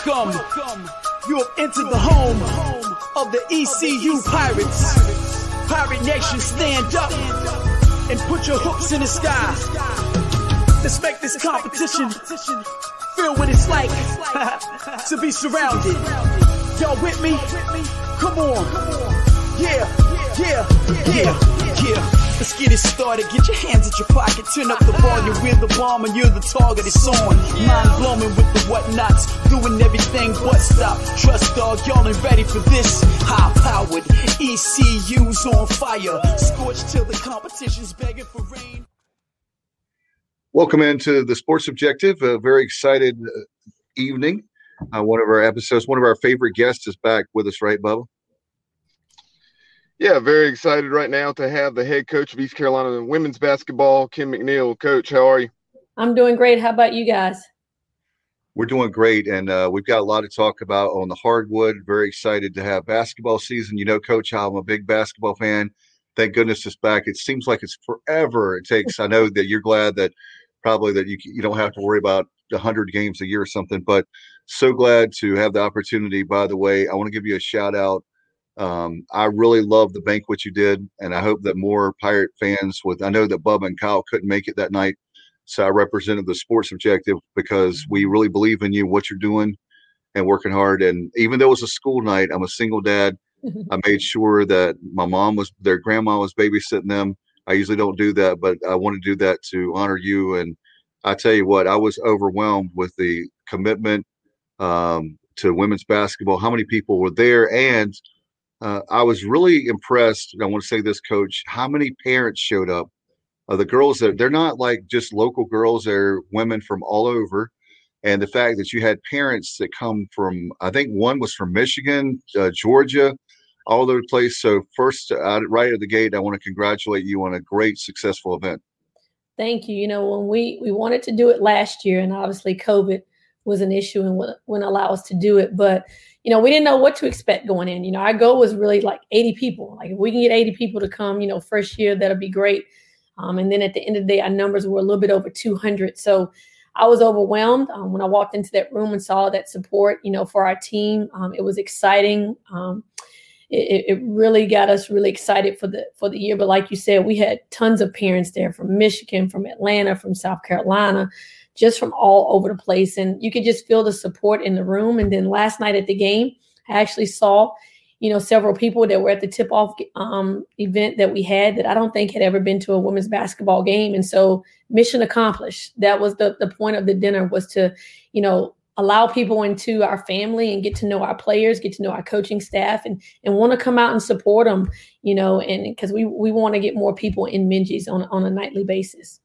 Welcome. You have entered the home of the ECU Pirates. Pirate Nation, stand up and put your hooks in the sky. Let's make this competition feel what it's like to be surrounded. Y'all with me? Come on. Yeah. Let's get it started. Get your hands at your pocket. Turn up the volume. We're the bomb and you're the target. It's on. Mind blowing with the whatnots. Doing everything but stop. Trust dog, y'all ain't ready for this. High powered. ECU's on fire. Scorched till the competition's begging for rain. Welcome into the Sports Objective. A very excited evening. One of our episodes, one of our favorite guests is back with us, right, Bubba? Yeah, very excited right now to have the head coach of East Carolina women's basketball, Kim McNeil. Coach, how are you? I'm doing great. How about you guys? We're doing great, and we've got a lot to talk about on the hardwood. Very excited to have basketball season. You know, Coach, how I'm a big basketball fan. Thank goodness it's back. It seems like it's forever it takes. I know that you're glad that probably that you don't have to worry about 100 games a year or something, but so glad to have the opportunity. By the way, I want to give you a shout out. I really love the banquet you did, and I hope that more Pirate fans I know that Bubba and Kyle couldn't make it that night, so I represented the Sports Objective because we really believe in you, what you're doing, and working hard. And even though it was a school night, I'm a single dad. I made sure that their grandma was babysitting them. I usually don't do that, but I want to do that to honor you. And I tell you what, I was overwhelmed with the commitment to women's basketball, how many people were there. And I was really impressed. And I want to say this, Coach, how many parents showed up. The girls, they're not like just local girls. They're women from all over. And the fact that you had parents that come from, I think one was from Michigan, Georgia, all over the place. So first, right at the gate, I want to congratulate you on a great, successful event. Thank you. You know, when we wanted to do it last year, and obviously COVID was an issue and wouldn't allow us to do it. But, you know, we didn't know what to expect going in. You know, our goal was really like 80 people. Like if we can get 80 people to come, you know, first year, that'll be great. And then at the end of the day, our numbers were a little bit over 200. So I was overwhelmed when I walked into that room and saw that support, you know, for our team. It was exciting. It really got us really excited for the year. But like you said, we had tons of parents there from Michigan, from Atlanta, from South Carolina, just from all over the place. And you could just feel the support in the room. And then last night at the game, I actually saw, you know, several people that were at the tip-off event that we had that I don't think had ever been to a women's basketball game. And so mission accomplished. That was the point of the dinner, was to, you know, allow people into our family and get to know our players, get to know our coaching staff, and want to come out and support them, you know, and because we want to get more people in Minges on a nightly basis.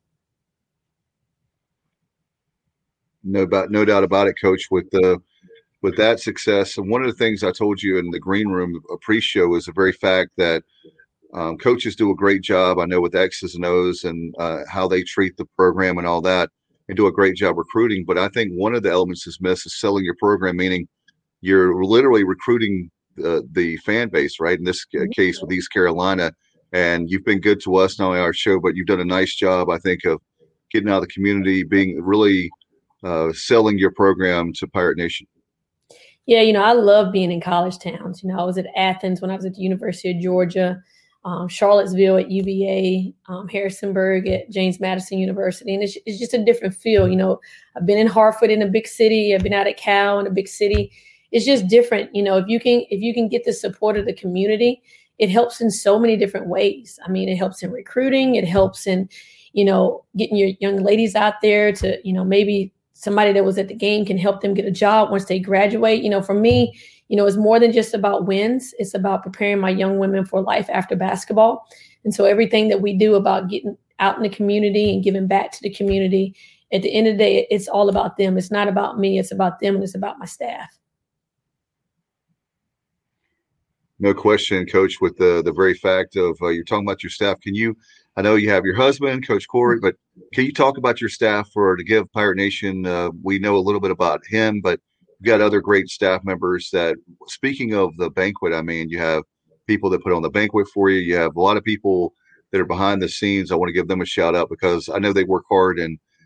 No doubt about it, Coach, with that success. And one of the things I told you in the green room pre-show is the very fact that coaches do a great job, I know, with X's and O's and how they treat the program and all that, and do a great job recruiting. But I think one of the elements that's missed is selling your program, meaning you're literally recruiting the fan base, right? In this case with East Carolina. And you've been good to us, not only our show, but you've done a nice job, I think, of getting out of the community, being really selling your program to Pirate Nation. Yeah, you know, I love being in college towns. You know, I was at Athens when I was at the University of Georgia, Charlottesville at UVA, Harrisonburg at James Madison University. And it's just a different feel. You know, I've been in Hartford in a big city. I've been out at Cal in a big city. It's just different. You know, if you can get the support of the community, it helps in so many different ways. I mean, it helps in recruiting. It helps in, you know, getting your young ladies out there to, you know, maybe somebody that was at the game can help them get a job once they graduate. You know, for me, you know, it's more than just about wins. It's about preparing my young women for life after basketball. And so everything that we do about getting out in the community and giving back to the community, at the end of the day, it's all about them. It's not about me. It's about them, and it's about my staff. No question, Coach, with the very fact of you're talking about your staff. I know you have your husband, Coach Corey, but can you talk about your staff to give Pirate Nation? We know a little bit about him, but you've got other great staff members that, speaking of the banquet, I mean, you have people that put on the banquet for you. You have a lot of people that are behind the scenes. I want to give them a shout out because I know they work hard, and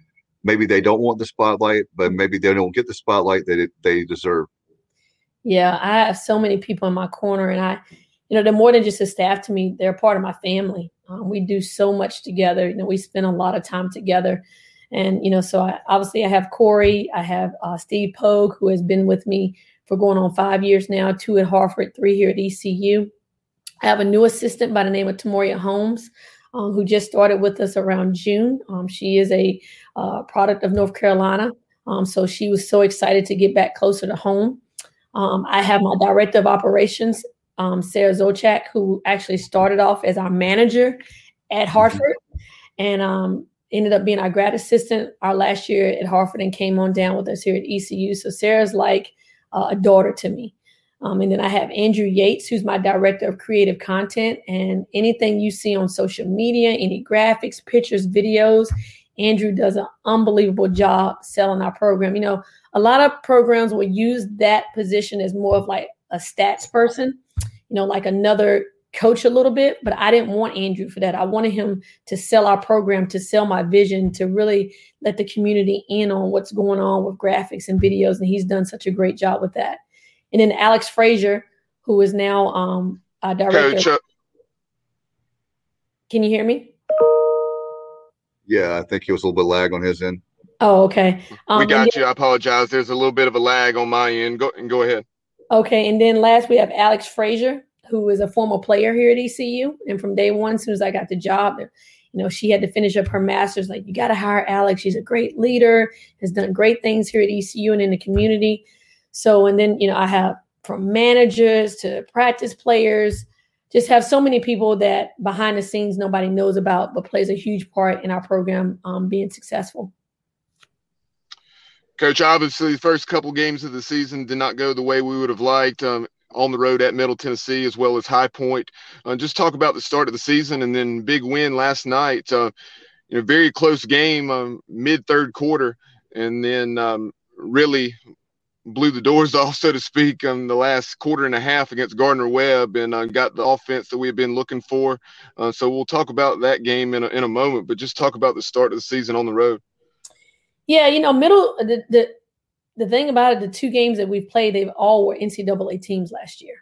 maybe they don't want the spotlight, but maybe they don't get the spotlight that they deserve. Yeah, I have so many people in my corner, and they're more than just a staff to me. They're part of my family. We do so much together. We spend a lot of time together. And, so I have Corey, I have Steve Pogue, who has been with me for going on 5 years now, 2 at Hartford, 3 here at ECU. I have a new assistant by the name of Tamoria Holmes, who just started with us around June. She is a product of North Carolina. So she was so excited to get back closer to home. I have my director of operations, Sarah Zochak, who actually started off as our manager at Hartford and ended up being our grad assistant our last year at Hartford and came on down with us here at ECU. So Sarah's like a daughter to me. And then I have Andrew Yates, who's my director of creative content. And anything you see on social media, any graphics, pictures, videos, Andrew does an unbelievable job selling our program. A lot of programs will use that position as more of like a stats person, like another coach a little bit. But I didn't want Andrew for that. I wanted him to sell our program, to sell my vision, to really let the community in on what's going on with graphics and videos. And he's done such a great job with that. And then Alex Frazier, who is now our director. Coach, can you hear me? Yeah, I think it was a little bit lag on his end. Oh, okay. We got you. I apologize. There's a little bit of a lag on my end. Go ahead. Okay. And then last we have Alex Frazier, who is a former player here at ECU. And from day one, as soon as I got the job, she had to finish up her master's. Like, you got to hire Alex. She's a great leader, has done great things here at ECU and in the community. So, and then, I have from managers to practice players, just have so many people that behind the scenes nobody knows about, but plays a huge part in our program being successful. Coach, obviously the first couple games of the season did not go the way we would have liked on the road at Middle Tennessee as well as High Point. Just talk about the start of the season and then big win last night. Very close game mid-third quarter, and then really blew the doors off, so to speak, in the last quarter and a half against Gardner-Webb and got the offense that we have been looking for. So we'll talk about that game in a moment, but just talk about the start of the season on the road. Yeah, the thing about it, the 2 games that we've played, they've all were NCAA teams last year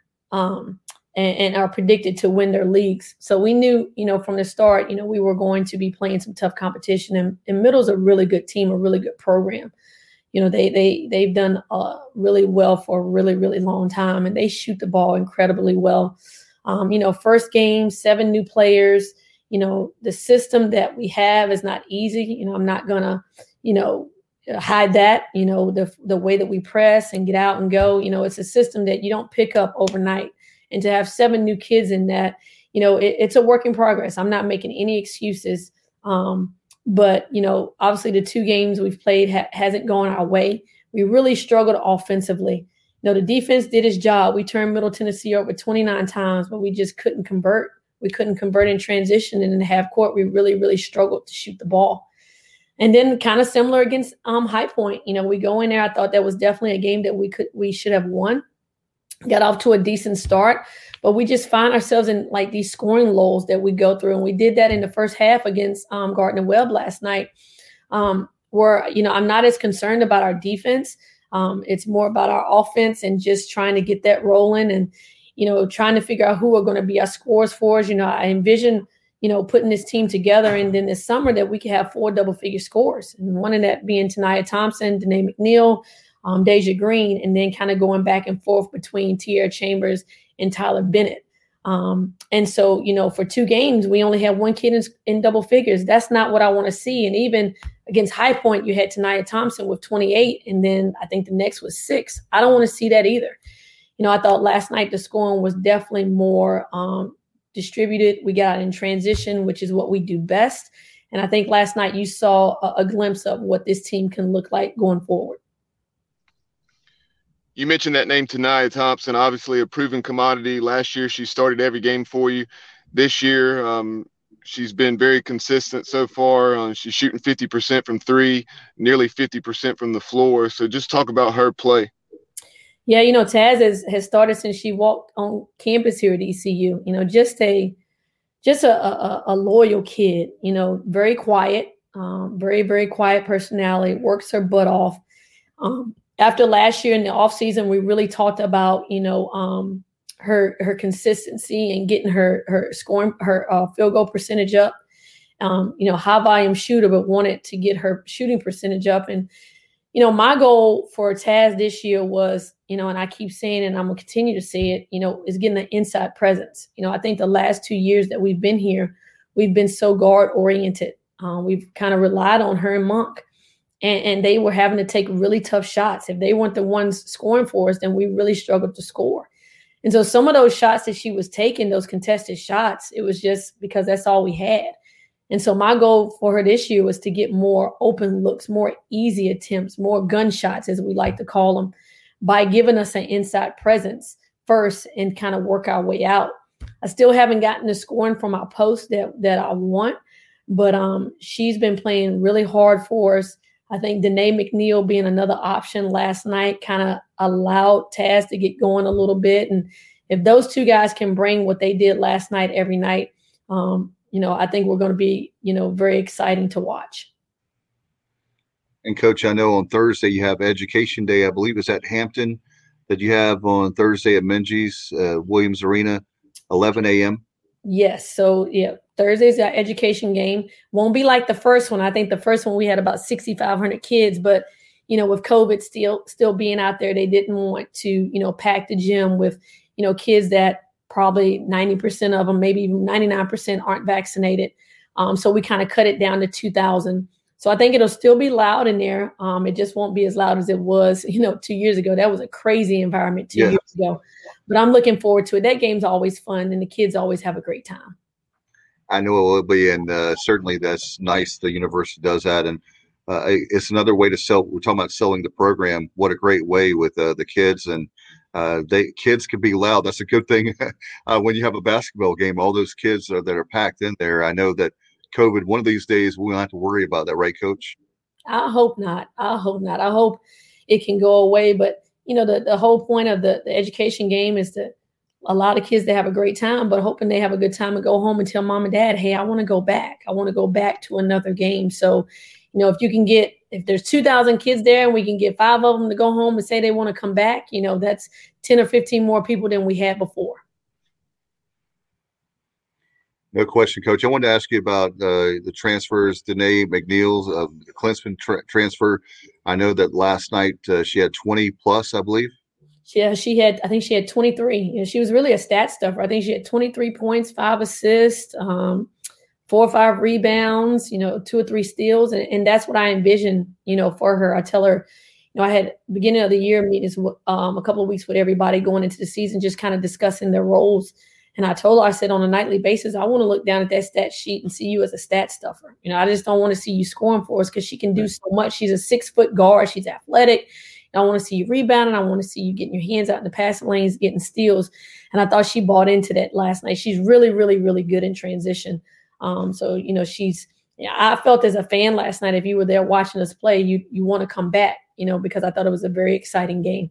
and are predicted to win their leagues. So we knew, from the start, we were going to be playing some tough competition. And Middle's a really good team, a really good program. They've done really well for a really, really long time, and they shoot the ball incredibly well. First game, 7 new players. The system that we have is not easy. I'm not going to, hide that, the way that we press and get out and go. It's a system that you don't pick up overnight. And to have 7 new kids in that, it's a work in progress. I'm not making any excuses. But, obviously the 2 games we've played hasn't gone our way. We really struggled offensively. The defense did its job. We turned Middle Tennessee over 29 times, but we just couldn't convert. We couldn't convert in transition. And in the half court, we really, really struggled to shoot the ball. And then kind of similar against High Point. We go in there. I thought that was definitely a game that we should have won. Got off to a decent start, but we just find ourselves in like these scoring lulls that we go through. And we did that in the first half against Gardner-Webb last night, where, I'm not as concerned about our defense. It's more about our offense and just trying to get that rolling and, trying to figure out who are going to be our scorers for us. I envision, putting this team together and then this summer that we could have 4 double-figure scores. And one of that being Tanaya Thompson, Danae McNeil, Deja Green, and then kind of going back and forth between Tierra Chambers and Tyler Bennett. And so, for 2 games, we only had 1 kid in double figures. That's not what I want to see. And even against High Point, you had Tanaya Thompson with 28, and then I think the next was 6. I don't want to see that either. I thought last night the scoring was definitely more distributed. We got in transition, which is what we do best. And I think last night you saw a glimpse of what this team can look like going forward. You mentioned that name, Tanaya Thompson, obviously a proven commodity. Last year, she started every game for you. This year, she's been very consistent so far. She's shooting 50% from 3, nearly 50% from the floor. So just talk about her play. Yeah, Taz has started since she walked on campus here at ECU. Just a loyal kid. Very quiet. Very, very quiet personality, works her butt off. After last year in the offseason, we really talked about, her consistency and getting her scoring, her field goal percentage up. High volume shooter, but wanted to get her shooting percentage up. And, my goal for Taz this year was, and I keep saying it and I'm going to continue to say it, is getting an inside presence. I think the last 2 years that we've been here, we've been so guard oriented. We've kind of relied on her and Monk, and they were having to take really tough shots. If they weren't the ones scoring for us, then we really struggled to score. And so some of those shots that she was taking, those contested shots, it was just because that's all we had. And so my goal for her this year was to get more open looks, more easy attempts, more gunshots, as we like to call them, by giving us an inside presence first and kind of work our way out. I still haven't gotten the scoring from our post that I want, but she's been playing really hard for us. I think Danae McNeil being another option last night kind of allowed Taz to get going a little bit. And if those two guys can bring what they did last night every night, I think we're going to be, very exciting to watch. And Coach, I know on Thursday you have Education Day. I believe it's at Hampton that you have on Thursday at Minges Williams Arena, 11 a.m. Yes. So, Thursday's our education game. Won't be like the first one. I think the first one we had about 6,500 kids, but, with COVID still being out there, they didn't want to, pack the gym with, kids that probably 90% of them, maybe even 99% aren't vaccinated. So we kind of cut it down to 2,000. So I think it'll still be loud in there. It just won't be as loud as it was, 2 years ago. That was a crazy environment 2 years ago. But I'm looking forward to it. That game's always fun, and the kids always have a great time. I know it will be, and certainly that's nice. The university does that, and it's another way to sell. We're talking about selling the program. What a great way with the kids, and kids can be loud. That's a good thing when you have a basketball game. All those kids that are packed in there. I know that COVID, one of these days, we won't have to worry about that, right, Coach? I hope not. I hope it can go away. But the whole point of the education game is to allow the kids to have a great time, but hoping they have a good time and go home and tell mom and dad, hey, I want to go back. I want to go back to another game. So, if there's 2,000 kids there and we can get 5 of them to go home and say they want to come back, that's 10 or 15 more people than we had before. No question, Coach. I wanted to ask you about the transfers, Danae McNeil's the Klinsmann transfer. I know that last night she had 20 plus, I believe. Yeah, I think she had 23. She was really a stat stuffer. I think she had 23 points, 5 assists, 4 or 5 rebounds, 2 or 3 steals. And that's what I envision, for her. I tell her, I had beginning of the year meetings a couple of weeks with everybody going into the season, just kind of discussing their roles. And I told her, I said, on a nightly basis, I want to look down at that stat sheet and see you as a stat stuffer. I just don't want to see you scoring for us because she can do so much. She's a 6-foot guard. She's athletic. I want to see you rebounding. I want to see you getting your hands out in the passing lanes, getting steals. And I thought she bought into that last night. She's really, really, really good in transition. So, I felt as a fan last night, if you were there watching us play, you want to come back, because I thought it was a very exciting game.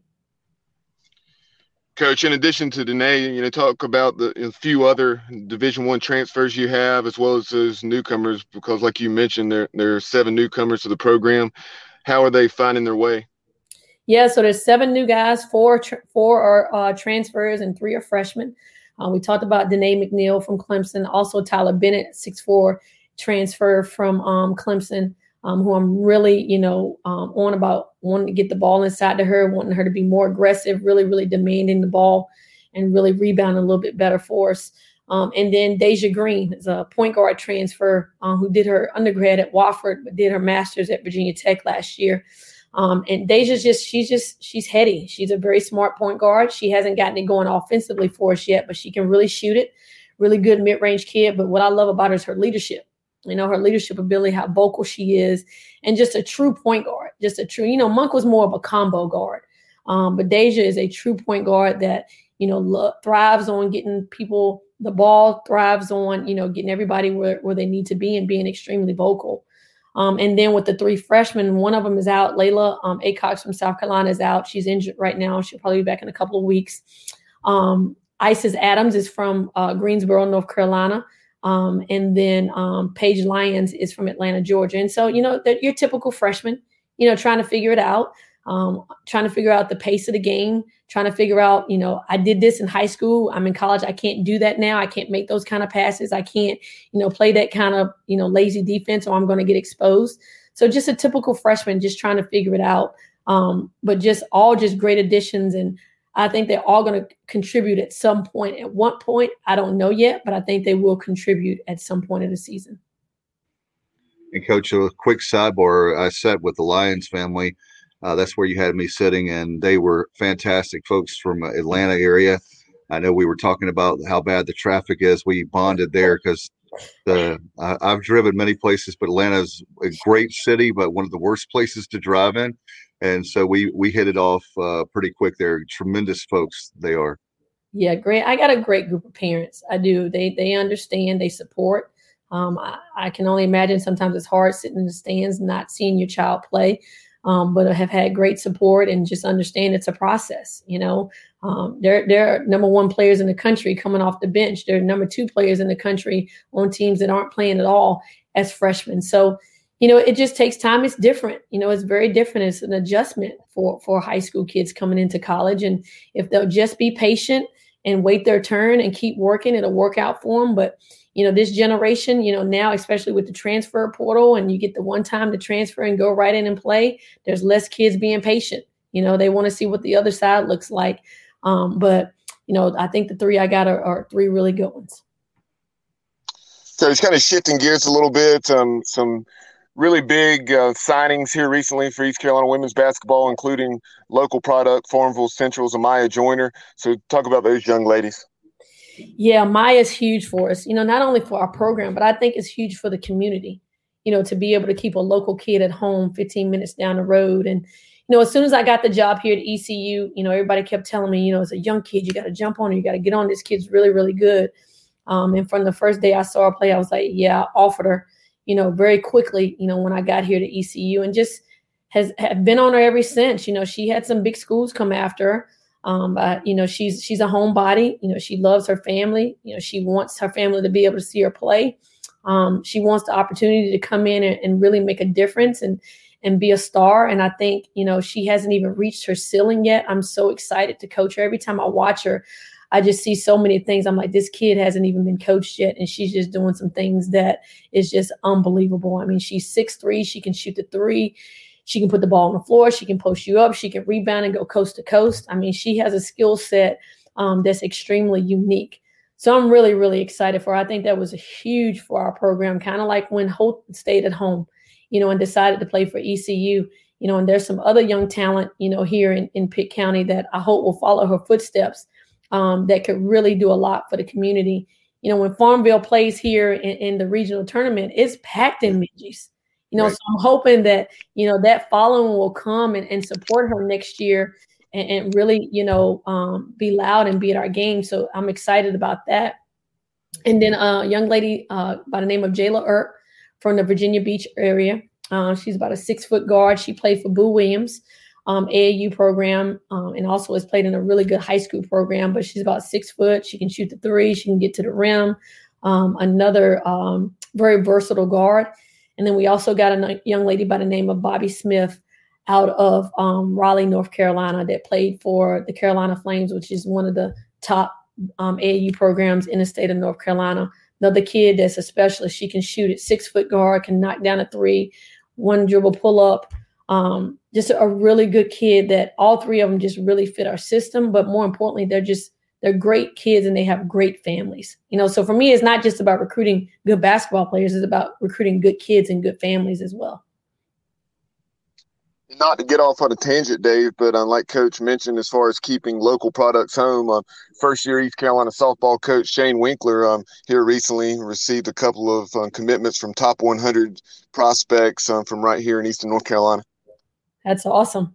Coach, in addition to Danae, talk about the few other Division I transfers you have, as well as those newcomers, because like you mentioned, there are 7 newcomers to the program. How are they finding their way? Yeah, so there's 7 new guys, 4 are transfers, and 3 are freshmen. We talked about Danae McNeil from Clemson, also Tyler Bennett, 6'4", transfer from Clemson, who I'm really, on about wanting to get the ball inside to her, wanting her to be more aggressive, really, really demanding the ball, and really rebounding a little bit better for us. And then Deja Green is a point guard transfer who did her undergrad at Wofford, but did her master's at Virginia Tech last year. And Deja's she's heady. She's a very smart point guard. She hasn't gotten it going offensively for us yet, but she can really shoot it. Really good mid-range kid. But what I love about her is her leadership. Her leadership ability, how vocal she is, and just a true point guard. Just a true, Monk was more of a combo guard. But Deja is a true point guard that, thrives on getting people the ball, thrives on, getting everybody where they need to be and being extremely vocal. And then with the 3 freshmen, one of them is out. Layla Acox from South Carolina is out. She's injured right now. She'll probably be back in a couple of weeks. Isis Adams is from Greensboro, North Carolina. And then Paige Lyons is from Atlanta, Georgia. And so, your typical freshman, trying to figure it out, trying to figure out the pace of the game, trying to figure out, I did this in high school. I'm in college. I can't do that now. I can't make those kind of passes. I can't, play that kind of, lazy defense, or I'm going to get exposed. So just a typical freshman, just trying to figure it out. But just great additions. And I think they're all going to contribute at some point. At what point, I don't know yet, but I think they will contribute at some point of the season. And Coach, a quick sidebar, I sat with the Lyons family. That's where you had me sitting, and they were fantastic folks from Atlanta area. I know we were talking about how bad the traffic is. We bonded there because I've driven many places, but Atlanta's a great city, but one of the worst places to drive in. And so we hit it off pretty quick there. Tremendous folks they are. Yeah, great. I got a great group of parents. I do. They understand. They support. I can only imagine sometimes it's hard sitting in the stands, not seeing your child play, but I have had great support and just understand it's a process. They're number one players in the country coming off the bench. They're number two players in the country on teams that aren't playing at all as freshmen. So, it just takes time. It's different. It's very different. It's an adjustment for high school kids coming into college. And if they'll just be patient and wait their turn and keep working, it'll work out for them. But, this generation, now, especially with the transfer portal, and you get the one time to transfer and go right in and play, there's less kids being patient. They want to see what the other side looks like. But I think the three I got are three really good ones. So it's kind of shifting gears a little bit. Some really big signings here recently for East Carolina women's basketball, including local product, Farmville Central's Amaya Joyner. So talk about those young ladies. Yeah, Maya's huge for us, not only for our program, but I think it's huge for the community, to be able to keep a local kid at home 15 minutes down the road. And, as soon as I got the job here at ECU, everybody kept telling me, as a young kid, you got to jump on her. You got to get on. This kid's really, really good. And from the first day I saw her play, I was like, yeah, I offered her, very quickly, when I got here to ECU, and just have been on her ever since. She had some big schools come after her. But, she's a homebody. She loves her family. She wants her family to be able to see her play. She wants the opportunity to come in and really make a difference and be a star. And I think, she hasn't even reached her ceiling yet. I'm so excited to coach her. Every time I watch her, I just see so many things. I'm like, this kid hasn't even been coached yet. And she's just doing some things that is just unbelievable. I mean, she's 6'3". She can shoot the three. She can put the ball on the floor. She can post you up. She can rebound and go coast to coast. I mean, she has a skill set that's extremely unique. So I'm really, really excited for her. I think that was huge for our program, kind of like when Holt stayed at home, and decided to play for ECU. And there's some other young talent, here in Pitt County that I hope will follow her footsteps that could really do a lot for the community. When Farmville plays here in the regional tournament, it's packed in Minges. Right. So I'm hoping that, that following will come and support her next year and really, be loud and be at our game. So I'm excited about that. And then a young lady by the name of Jayla Earp from the Virginia Beach area. She's about a 6-foot guard. She played for Boo Williams AAU program and also has played in a really good high school program, but she's about 6 foot. She can shoot the three. She can get to the rim. Another very versatile guard. And then we also got a young lady by the name of Bobby Smith out of Raleigh, North Carolina, that played for the Carolina Flames, which is one of the top AAU programs in the state of North Carolina. Another kid that's a specialist. She can shoot at 6-foot guard, can knock down a three, one dribble pull up. Just a really good kid that all three of them just really fit our system. But more importantly, they're great kids and they have great families. So for me, it's not just about recruiting good basketball players. It's about recruiting good kids and good families as well. Not to get off on a tangent, Dave, but like Coach mentioned, as far as keeping local products home, first-year East Carolina softball coach Shane Winkler here recently received a couple of commitments from top 100 prospects from right here in Eastern North Carolina. That's awesome.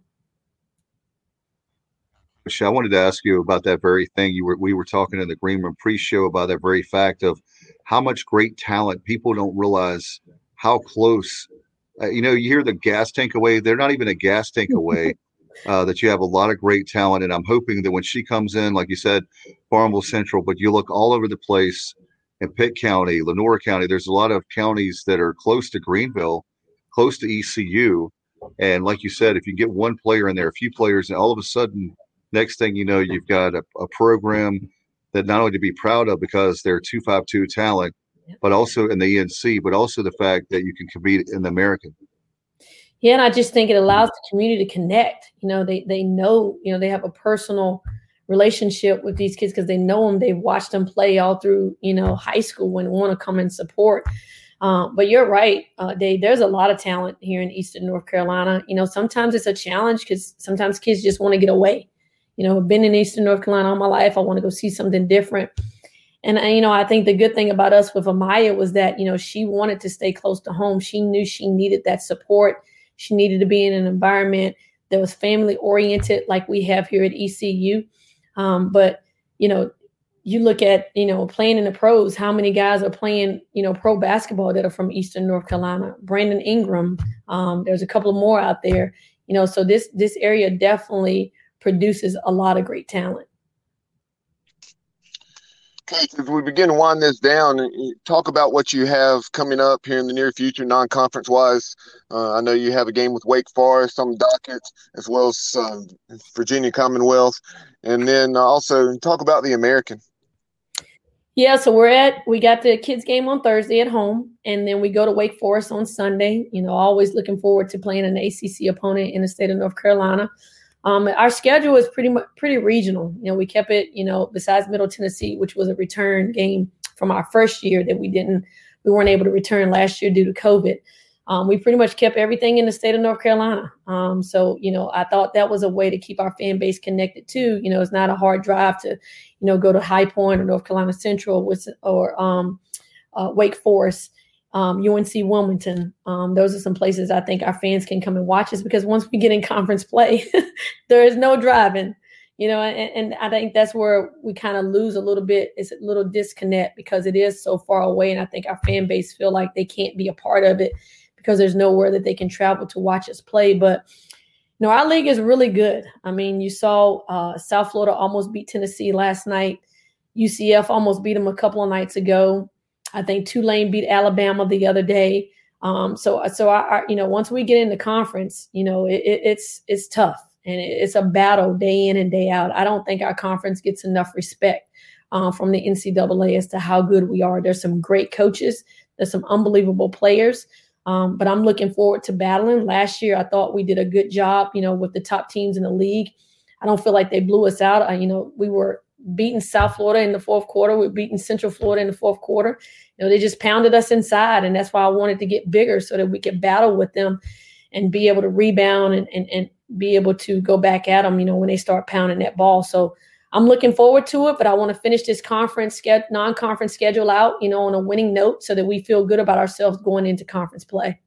I wanted to ask you about that very thing. We were talking in the Green Room pre-show about that very fact of how much great talent. People don't realize how close. You hear the gas tank away. They're not even a gas tank away. That you have a lot of great talent, and I'm hoping that when she comes in, like you said, Farmville Central, but you look all over the place. in Pitt County, Lenoir County. There's a lot of counties that are close to Greenville, close to ECU. And like you said, if you get one player in there, a few players, and all of a sudden, next thing you know, you've got a program that not only to be proud of because they're 252 talent, but also in the ENC, but also the fact that you can compete in the American. Yeah, and I just think it allows the community to connect. They know, they have a personal relationship with these kids because they know them. They've watched them play all through, high school and want to come and support. But you're right, Dave, there's a lot of talent here in Eastern North Carolina. Sometimes it's a challenge because sometimes kids just want to get away. I've been in Eastern North Carolina all my life. I want to go see something different. And, I think the good thing about us with Amaya was that, she wanted to stay close to home. She knew she needed that support. She needed to be in an environment that was family oriented like we have here at ECU. But, you look at, playing in the pros, how many guys are playing, pro basketball that are from Eastern North Carolina. Brandon Ingram, there's a couple more out there, so this area definitely produces a lot of great talent. Coach, as we begin to wind this down, talk about what you have coming up here in the near future, non-conference wise. I know you have a game with Wake Forest on the docket, as well as Virginia Commonwealth, and then also talk about the American. Yeah, so we got the kids game on Thursday at home, and then we go to Wake Forest on Sunday. Always looking forward to playing an ACC opponent in the state of North Carolina. Our schedule is pretty regional. We kept it, besides Middle Tennessee, which was a return game from our first year that we weren't able to return last year due to COVID. We pretty much kept everything in the state of North Carolina. So, I thought that was a way to keep our fan base connected too. It's not a hard drive to, go to High Point or North Carolina Central or Wake Forest. UNC Wilmington. Those are some places I think our fans can come and watch us because once we get in conference play, there is no driving, and I think that's where we kind of lose a little bit. It's a little disconnect because it is so far away. And I think our fan base feel like they can't be a part of it because there's nowhere that they can travel to watch us play. But, our league is really good. I mean, you saw South Florida almost beat Tennessee last night. UCF almost beat them a couple of nights ago. I think Tulane beat Alabama the other day. So I once we get into conference, it's tough and it's a battle day in and day out. I don't think our conference gets enough respect from the NCAA as to how good we are. There's some great coaches. There's some unbelievable players. But I'm looking forward to battling. Last year, I thought we did a good job, with the top teams in the league. I don't feel like they blew us out. We were beating South Florida in the fourth quarter. We're beating Central Florida in the fourth quarter. They just pounded us inside. And that's why I wanted to get bigger so that we could battle with them and be able to rebound and be able to go back at them, when they start pounding that ball. So I'm looking forward to it, but I want to finish this non-conference schedule out, on a winning note so that we feel good about ourselves going into conference play.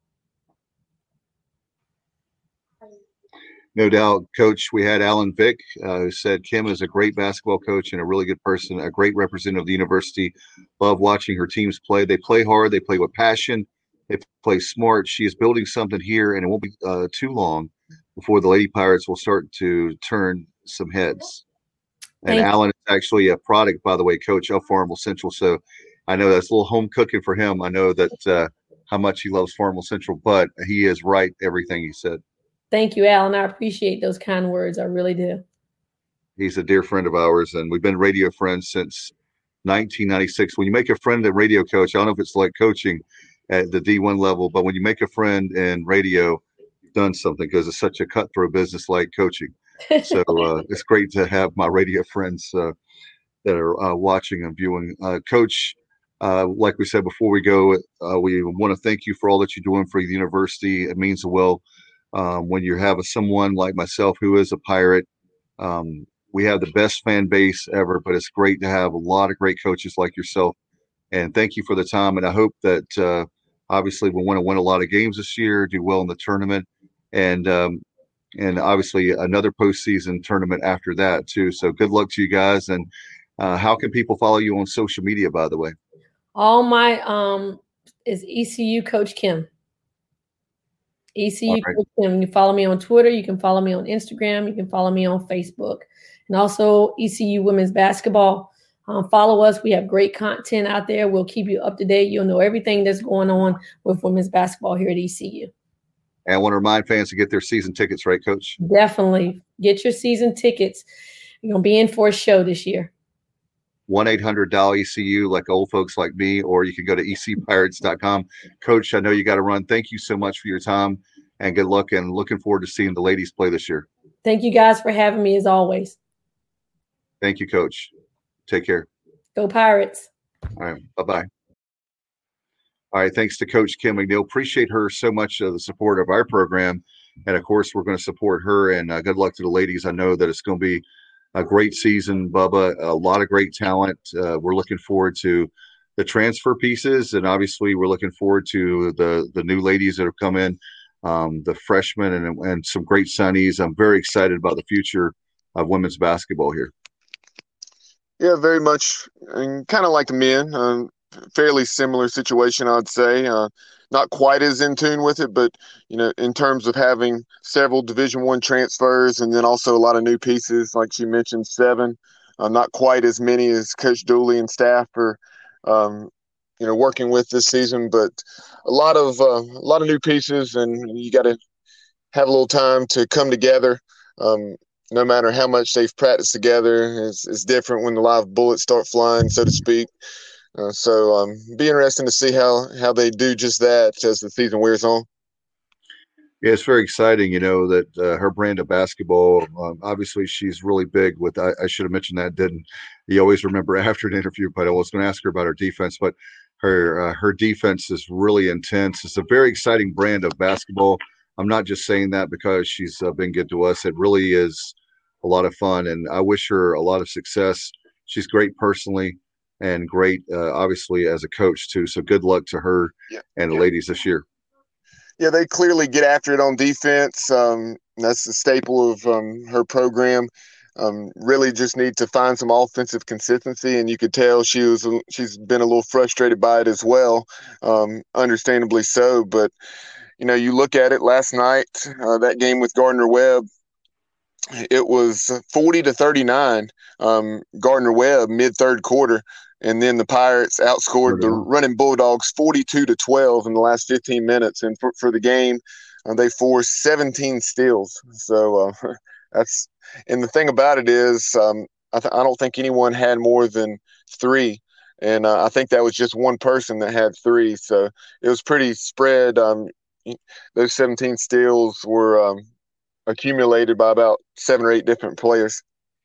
No doubt, Coach. We had Alan Vick, who said Kim is a great basketball coach and a really good person, a great representative of the university. Love watching her teams play. They play hard. They play with passion. They play smart. She is building something here, and it won't be too long before the Lady Pirates will start to turn some heads. And Alan is actually a product, by the way, Coach, of Farmville Central. So I know that's a little home cooking for him. I know that how much he loves Farmville Central, but he is right everything he said. Thank you, Alan. I appreciate those kind words. I really do. He's a dear friend of ours, and we've been radio friends since 1996. When you make a friend at radio, Coach, I don't know if it's like coaching at the D1 level, but when you make a friend in radio, you've done something because it's such a cutthroat business like coaching. So it's great to have my radio friends that are watching and viewing. Coach, like we said before we go, we want to thank you for all that you're doing for the university. It means the world. When you have someone like myself who is a Pirate, we have the best fan base ever, but it's great to have a lot of great coaches like yourself. And thank you for the time. And I hope that obviously we want to win a lot of games this year, do well in the tournament, and obviously another postseason tournament after that too. So good luck to you guys. And how can people follow you on social media, by the way? All my is ECU Coach Kim. ECU right. Coach Kim. You follow me on Twitter. You can follow me on Instagram. You can follow me on Facebook. And also ECU Women's Basketball. Follow us. We have great content out there. We'll keep you up to date. You'll know everything that's going on with women's basketball here at ECU. And I want to remind fans to get their season tickets, right, Coach? Definitely. Get your season tickets. You're going to be in for a show this year. 1-800-ECU, like old folks like me, or you can go to ecpirates.com. Coach, I know you got to run. Thank you so much for your time, and good luck, and looking forward to seeing the ladies play this year. Thank you guys for having me as always. Thank you, Coach. Take care. Go Pirates. All right. Bye-bye. All right. Thanks to Coach Kim McNeil. Appreciate her so much, the support of our program. And, of course, we're going to support her. And good luck to the ladies. I know that it's going to be a great season, Bubba. A lot of great talent. We're looking forward to the transfer pieces. And, obviously, we're looking forward to the new ladies that have come in, the freshmen and some great signees. I'm very excited about the future of women's basketball here. Yeah, very much, and kind of like the men, fairly similar situation, I'd say. Not quite as in tune with it, but in terms of having several Division I transfers and then also a lot of new pieces, like she mentioned, 7. Not quite as many as Coach Dooley and staff are, working with this season, but a lot of new pieces, and you got to have a little time to come together. No matter how much they've practiced together, it's different when the live bullets start flying, so to speak. So be interesting to see how they do just that as the season wears on. Yeah, it's very exciting, that her brand of basketball, obviously she's really big with, I should have mentioned that, didn't you always remember after an interview, but I was going to ask her about her defense, but her defense is really intense. It's a very exciting brand of basketball. I'm not just saying that because she's been good to us. It really is a lot of fun, and I wish her a lot of success. She's great personally and great, obviously, as a coach, too. So good luck to her and the ladies this year. Yeah, they clearly get after it on defense. That's the staple of her program. Really just need to find some offensive consistency, and you could tell she's been a little frustrated by it as well, understandably so. But you look at it last night, that game with Gardner-Webb, it was 40-39, Gardner-Webb mid-third quarter, and then the Pirates outscored the running Bulldogs 42-12 in the last 15 minutes. And for the game, they forced 17 steals. So that's – and the thing about it is I don't think anyone had more than 3. And I think that was just one person that had 3. So it was pretty spread. Those 17 steals were accumulated by about 7 or 8 different players.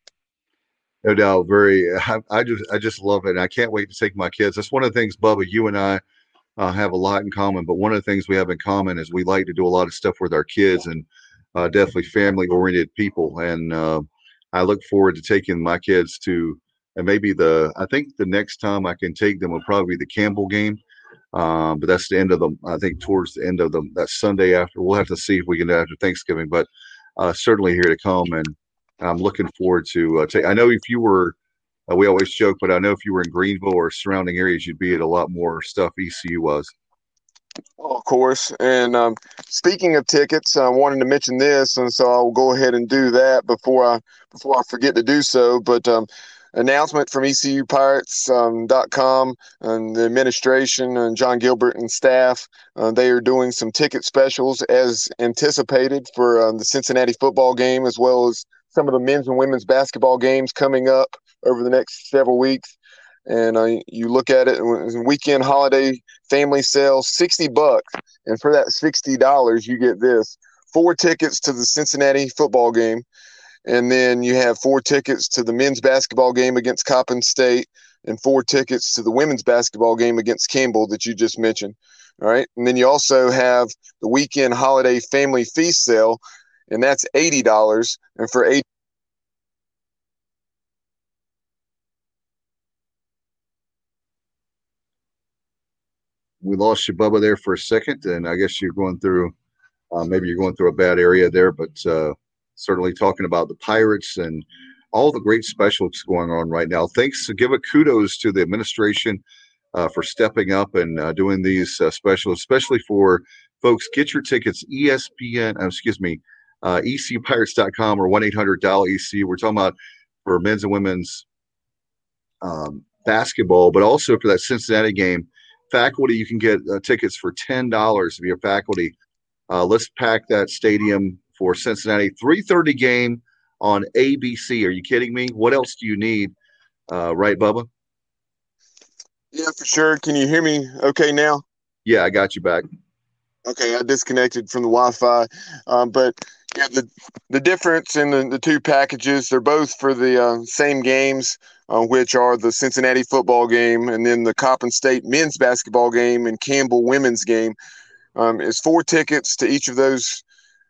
No doubt. I just love it. And I can't wait to take my kids. That's one of the things, Bubba, you and I have a lot in common. But one of the things we have in common is we like to do a lot of stuff with our kids, and definitely family-oriented people. And I look forward to taking my kids to, and maybe I think the next time I can take them will probably be the Campbell game. But that's the end of I think towards the end of that Sunday after. We'll have to see if we can do after Thanksgiving, but certainly here to come. And I'm looking forward to I know if you were, we always joke, but I know if you were in Greenville or surrounding areas, you'd be at a lot more stuff ECU was. Oh, of course. And speaking of tickets, I wanted to mention this, and so I'll go ahead and do that before I forget to do so. But announcement from ECUPirates.com and the administration and John Gilbert and staff. They are doing some ticket specials as anticipated for the Cincinnati football game, as well as some of the men's and women's basketball games coming up over the next several weeks. And you look at it, weekend holiday family sale, $60. And for that $60, you get this: 4 tickets to the Cincinnati football game. And then you have 4 tickets to the men's basketball game against Coppin State and 4 tickets to the women's basketball game against Campbell that you just mentioned. All right. And then you also have the weekend holiday family feast sale, and that's $80. And for $80, we lost you, Bubba, there for a second, and I guess you're going through maybe you're going through a bad area there, but certainly talking about the Pirates and all the great specials going on right now. Thanks to give a kudos to the administration for stepping up and doing these specials, especially for folks. Get your tickets, ECUPirates.com or 1-800-ECU. We're talking about for men's and women's basketball, but also for that Cincinnati game. Faculty, you can get tickets for $10 if you're faculty. Let's pack that stadium for Cincinnati. 3:30 game on ABC. Are you kidding me? What else do you need? Right, Bubba? Yeah, for sure. Can you hear me okay now? Yeah, I got you back. Okay, I disconnected from the Wi-Fi, but yeah, the difference in the two packages, they're both for the same games, which are the Cincinnati football game and then the Coppin State men's basketball game and Campbell women's game. Is 4 tickets to each of those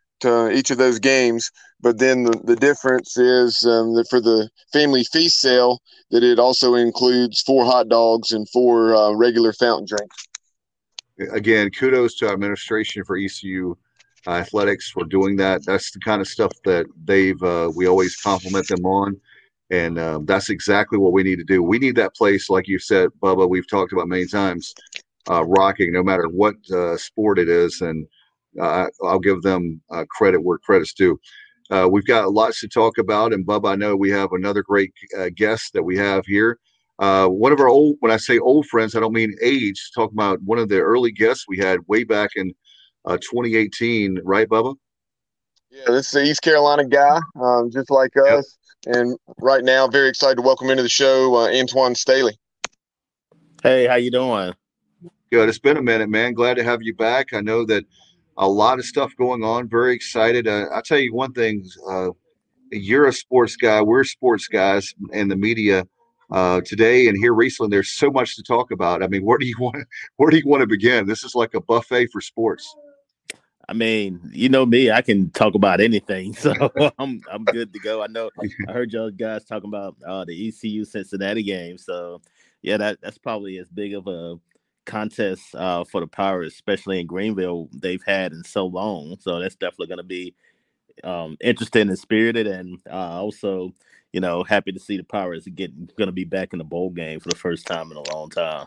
games, but then the difference is that for the family feast sale, that it also includes 4 hot dogs and 4 regular fountain drinks. Again, kudos to our administration for ECU athletics for doing that. That's the kind of stuff that we always compliment them on. And that's exactly what we need to do. We need that place, like you said, Bubba, we've talked about many times, rocking no matter what sport it is. And I'll give them credit where credit's due. We've got lots to talk about. And Bubba, I know we have another great guest that we have here. One of our when I say old friends, I don't mean age, talking about one of the early guests we had way back in 2018, right, Bubba? Yeah, this is the East Carolina guy, just like us. And right now, very excited to welcome into the show, Antoine Staley. Hey, how you doing? Good. It's been a minute, man. Glad to have you back. I know that a lot of stuff going on. Very excited. I'll tell you one thing. You're a sports guy. We're sports guys in the media. Today and here recently, there's so much to talk about. I mean, where do you want to begin? This is like a buffet for sports. I mean, you know me, I can talk about anything, so I'm good to go. I heard y'all guys talking about the ECU Cincinnati game, so yeah, that's probably as big of a contest for the Pirates, especially in Greenville, they've had in so long. So that's definitely going to be interesting and spirited, and also, happy to see the Pirates going to be back in the bowl game for the first time in a long time.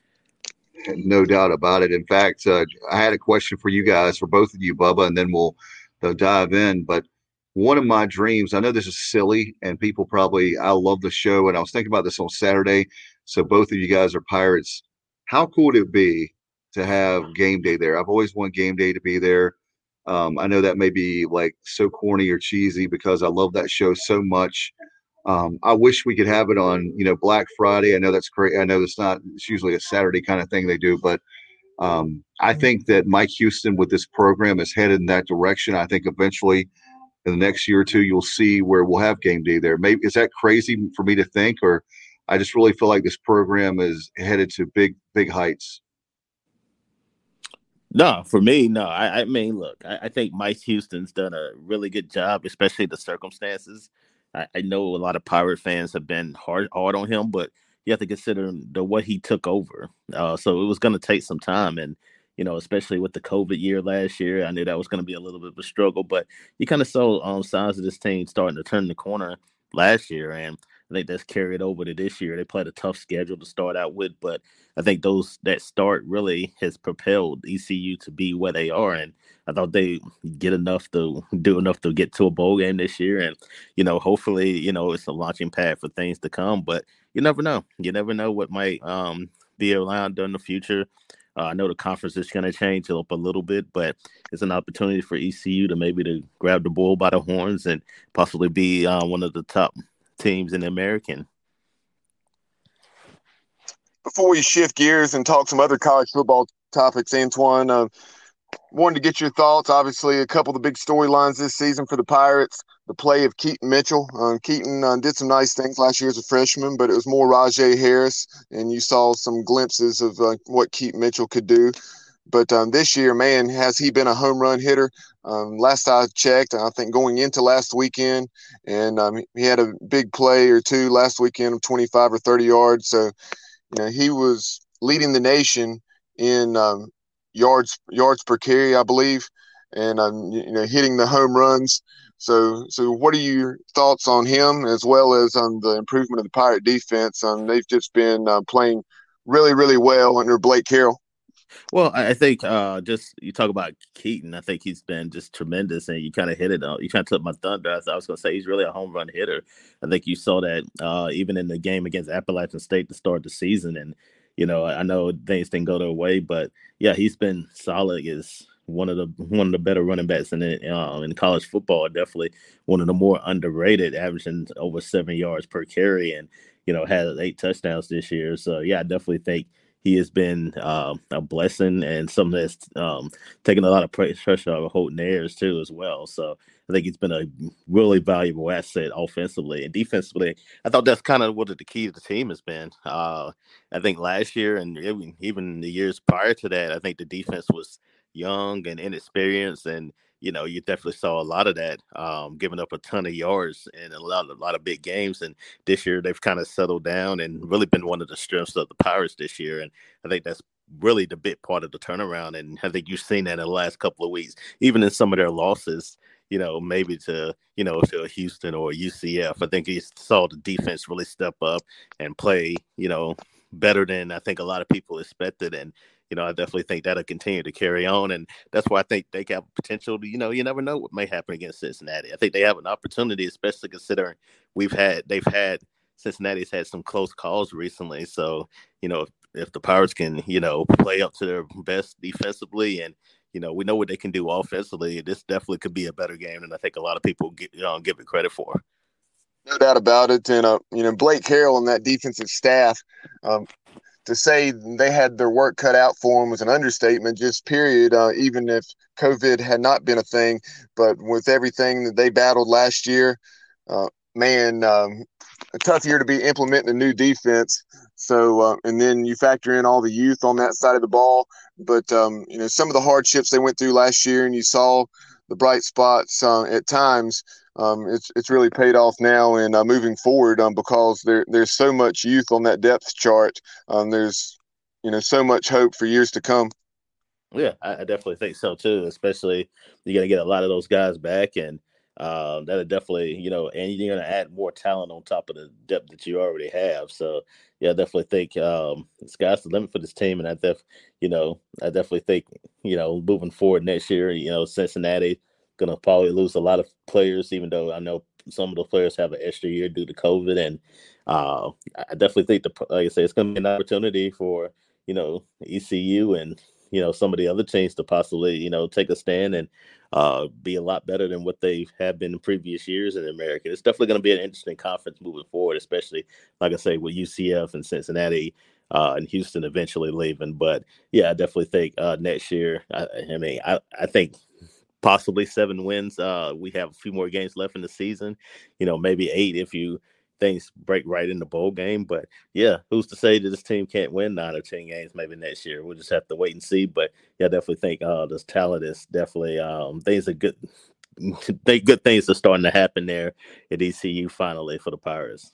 No doubt about it. In fact, I had a question for you guys, for both of you, Bubba, and then we'll dive in. But one of my dreams, I know this is silly, and people I love the show, and I was thinking about this on Saturday. So both of you guys are Pirates. How cool would it be to have game day there? I've always wanted game day to be there. I know that may be like so corny or cheesy because I love that show so much. I wish we could have it on, Black Friday. I know that's great. I know it's usually a Saturday kind of thing they do, but I think that Mike Houston with this program is headed in that direction. I think eventually in the next year or two, you'll see where we'll have game day there. Maybe is that crazy for me to think, or I just really feel like this program is headed to big, big heights. No, for me, no. I mean, look, I think Mike Houston's done a really good job, especially the circumstances. I know a lot of Pirate fans have been hard on him, but you have to consider what he took over. So it was going to take some time. And, especially with the COVID year last year, I knew that was going to be a little bit of a struggle. But you kind of saw signs of this team starting to turn the corner last year. And I think that's carried over to this year. They played a tough schedule to start out with, but I think that start really has propelled ECU to be where they are. And I thought they do enough to get to a bowl game this year. And, hopefully, it's a launching pad for things to come. But you never know. You never know what might be around in the future. I know the conference is going to change up a little bit, but it's an opportunity for ECU to grab the bull by the horns and possibly be one of the top teams in the American. Before we shift gears and talk some other college football topics, Antoine, wanted to get your thoughts. Obviously, a couple of the big storylines this season for the Pirates, the play of Keaton Mitchell. Keaton did some nice things last year as a freshman, but it was more Rajay Harris, and you saw some glimpses of what Keaton Mitchell could do. But this year, man, has he been a home run hitter? Last I checked, I think going into last weekend, and he had a big play or two last weekend of 25 or 30 yards. So, he was leading the nation in yards per carry, I believe, and hitting the home runs. So what are your thoughts on him as well as on the improvement of the Pirate defense? They've just been playing really, really well under Blake Carroll. Well, I think just you talk about Keaton. I think he's been just tremendous, and you kind of hit it. You kind of took my thunder. I was going to say he's really a home run hitter. I think you saw that even in the game against Appalachian State to start the season. And I know things didn't go their way, but yeah, he's been solid. Is one of the better running backs in college football. Definitely one of the more underrated, averaging over 7 yards per carry, and had 8 touchdowns this year. So yeah, I definitely think he has been a blessing and something that's taken a lot of pressure out of Holton Ayers too as well. So I think he's been a really valuable asset offensively and defensively. I thought that's kind of what the key of the team has been. I think last year and even the years prior to that, I think the defense was young and inexperienced, and you definitely saw a lot of that, giving up a ton of yards in a lot of big games. And this year they've kind of settled down and really been one of the strengths of the Pirates this year. And I think that's really the big part of the turnaround. And I think you've seen that in the last couple of weeks, even in some of their losses. Maybe to a Houston or a UCF. I think he saw the defense really step up and play, better than I think a lot of people expected. And I definitely think that'll continue to carry on. And that's why I think they have potential to, you never know what may happen against Cincinnati. I think they have an opportunity, especially considering Cincinnati's had some close calls recently. So, if the Pirates can, play up to their best defensively and, we know what they can do offensively, this definitely could be a better game than I think a lot of people give it credit for. No doubt about it. And, Blake Carroll and that defensive staff, to say they had their work cut out for them was an understatement, just period, even if COVID had not been a thing. But with everything that they battled last year, a tough year to be implementing a new defense. So, and then you factor in all the youth on that side of the ball. But, some of the hardships they went through last year, and you saw the bright spots at times. It's really paid off now and moving forward because there's so much youth on that depth chart. There's so much hope for years to come. Yeah, I definitely think so too. Especially you're gonna get a lot of those guys back, and that'll definitely and you're gonna add more talent on top of the depth that you already have. So yeah, I definitely think the sky's the limit for this team, and I definitely think moving forward next year, Cincinnati going to probably lose a lot of players, even though I know some of the players have an extra year due to COVID. And I definitely think, like I say, it's going to be an opportunity for, ECU and, some of the other teams to possibly, take a stand and be a lot better than what they have been in previous years in America. It's definitely going to be an interesting conference moving forward, especially, like I say, with UCF and Cincinnati and Houston eventually leaving. But, yeah, I definitely think next year, I think possibly 7 wins. We have a few more games left in the season, maybe 8 if things break right in the bowl game. But yeah, who's to say that this team can't win 9 or 10 games maybe next year? We'll just have to wait and see. But yeah, I definitely think this talent is definitely things are good. Good things are starting to happen there at ECU finally for the Pirates.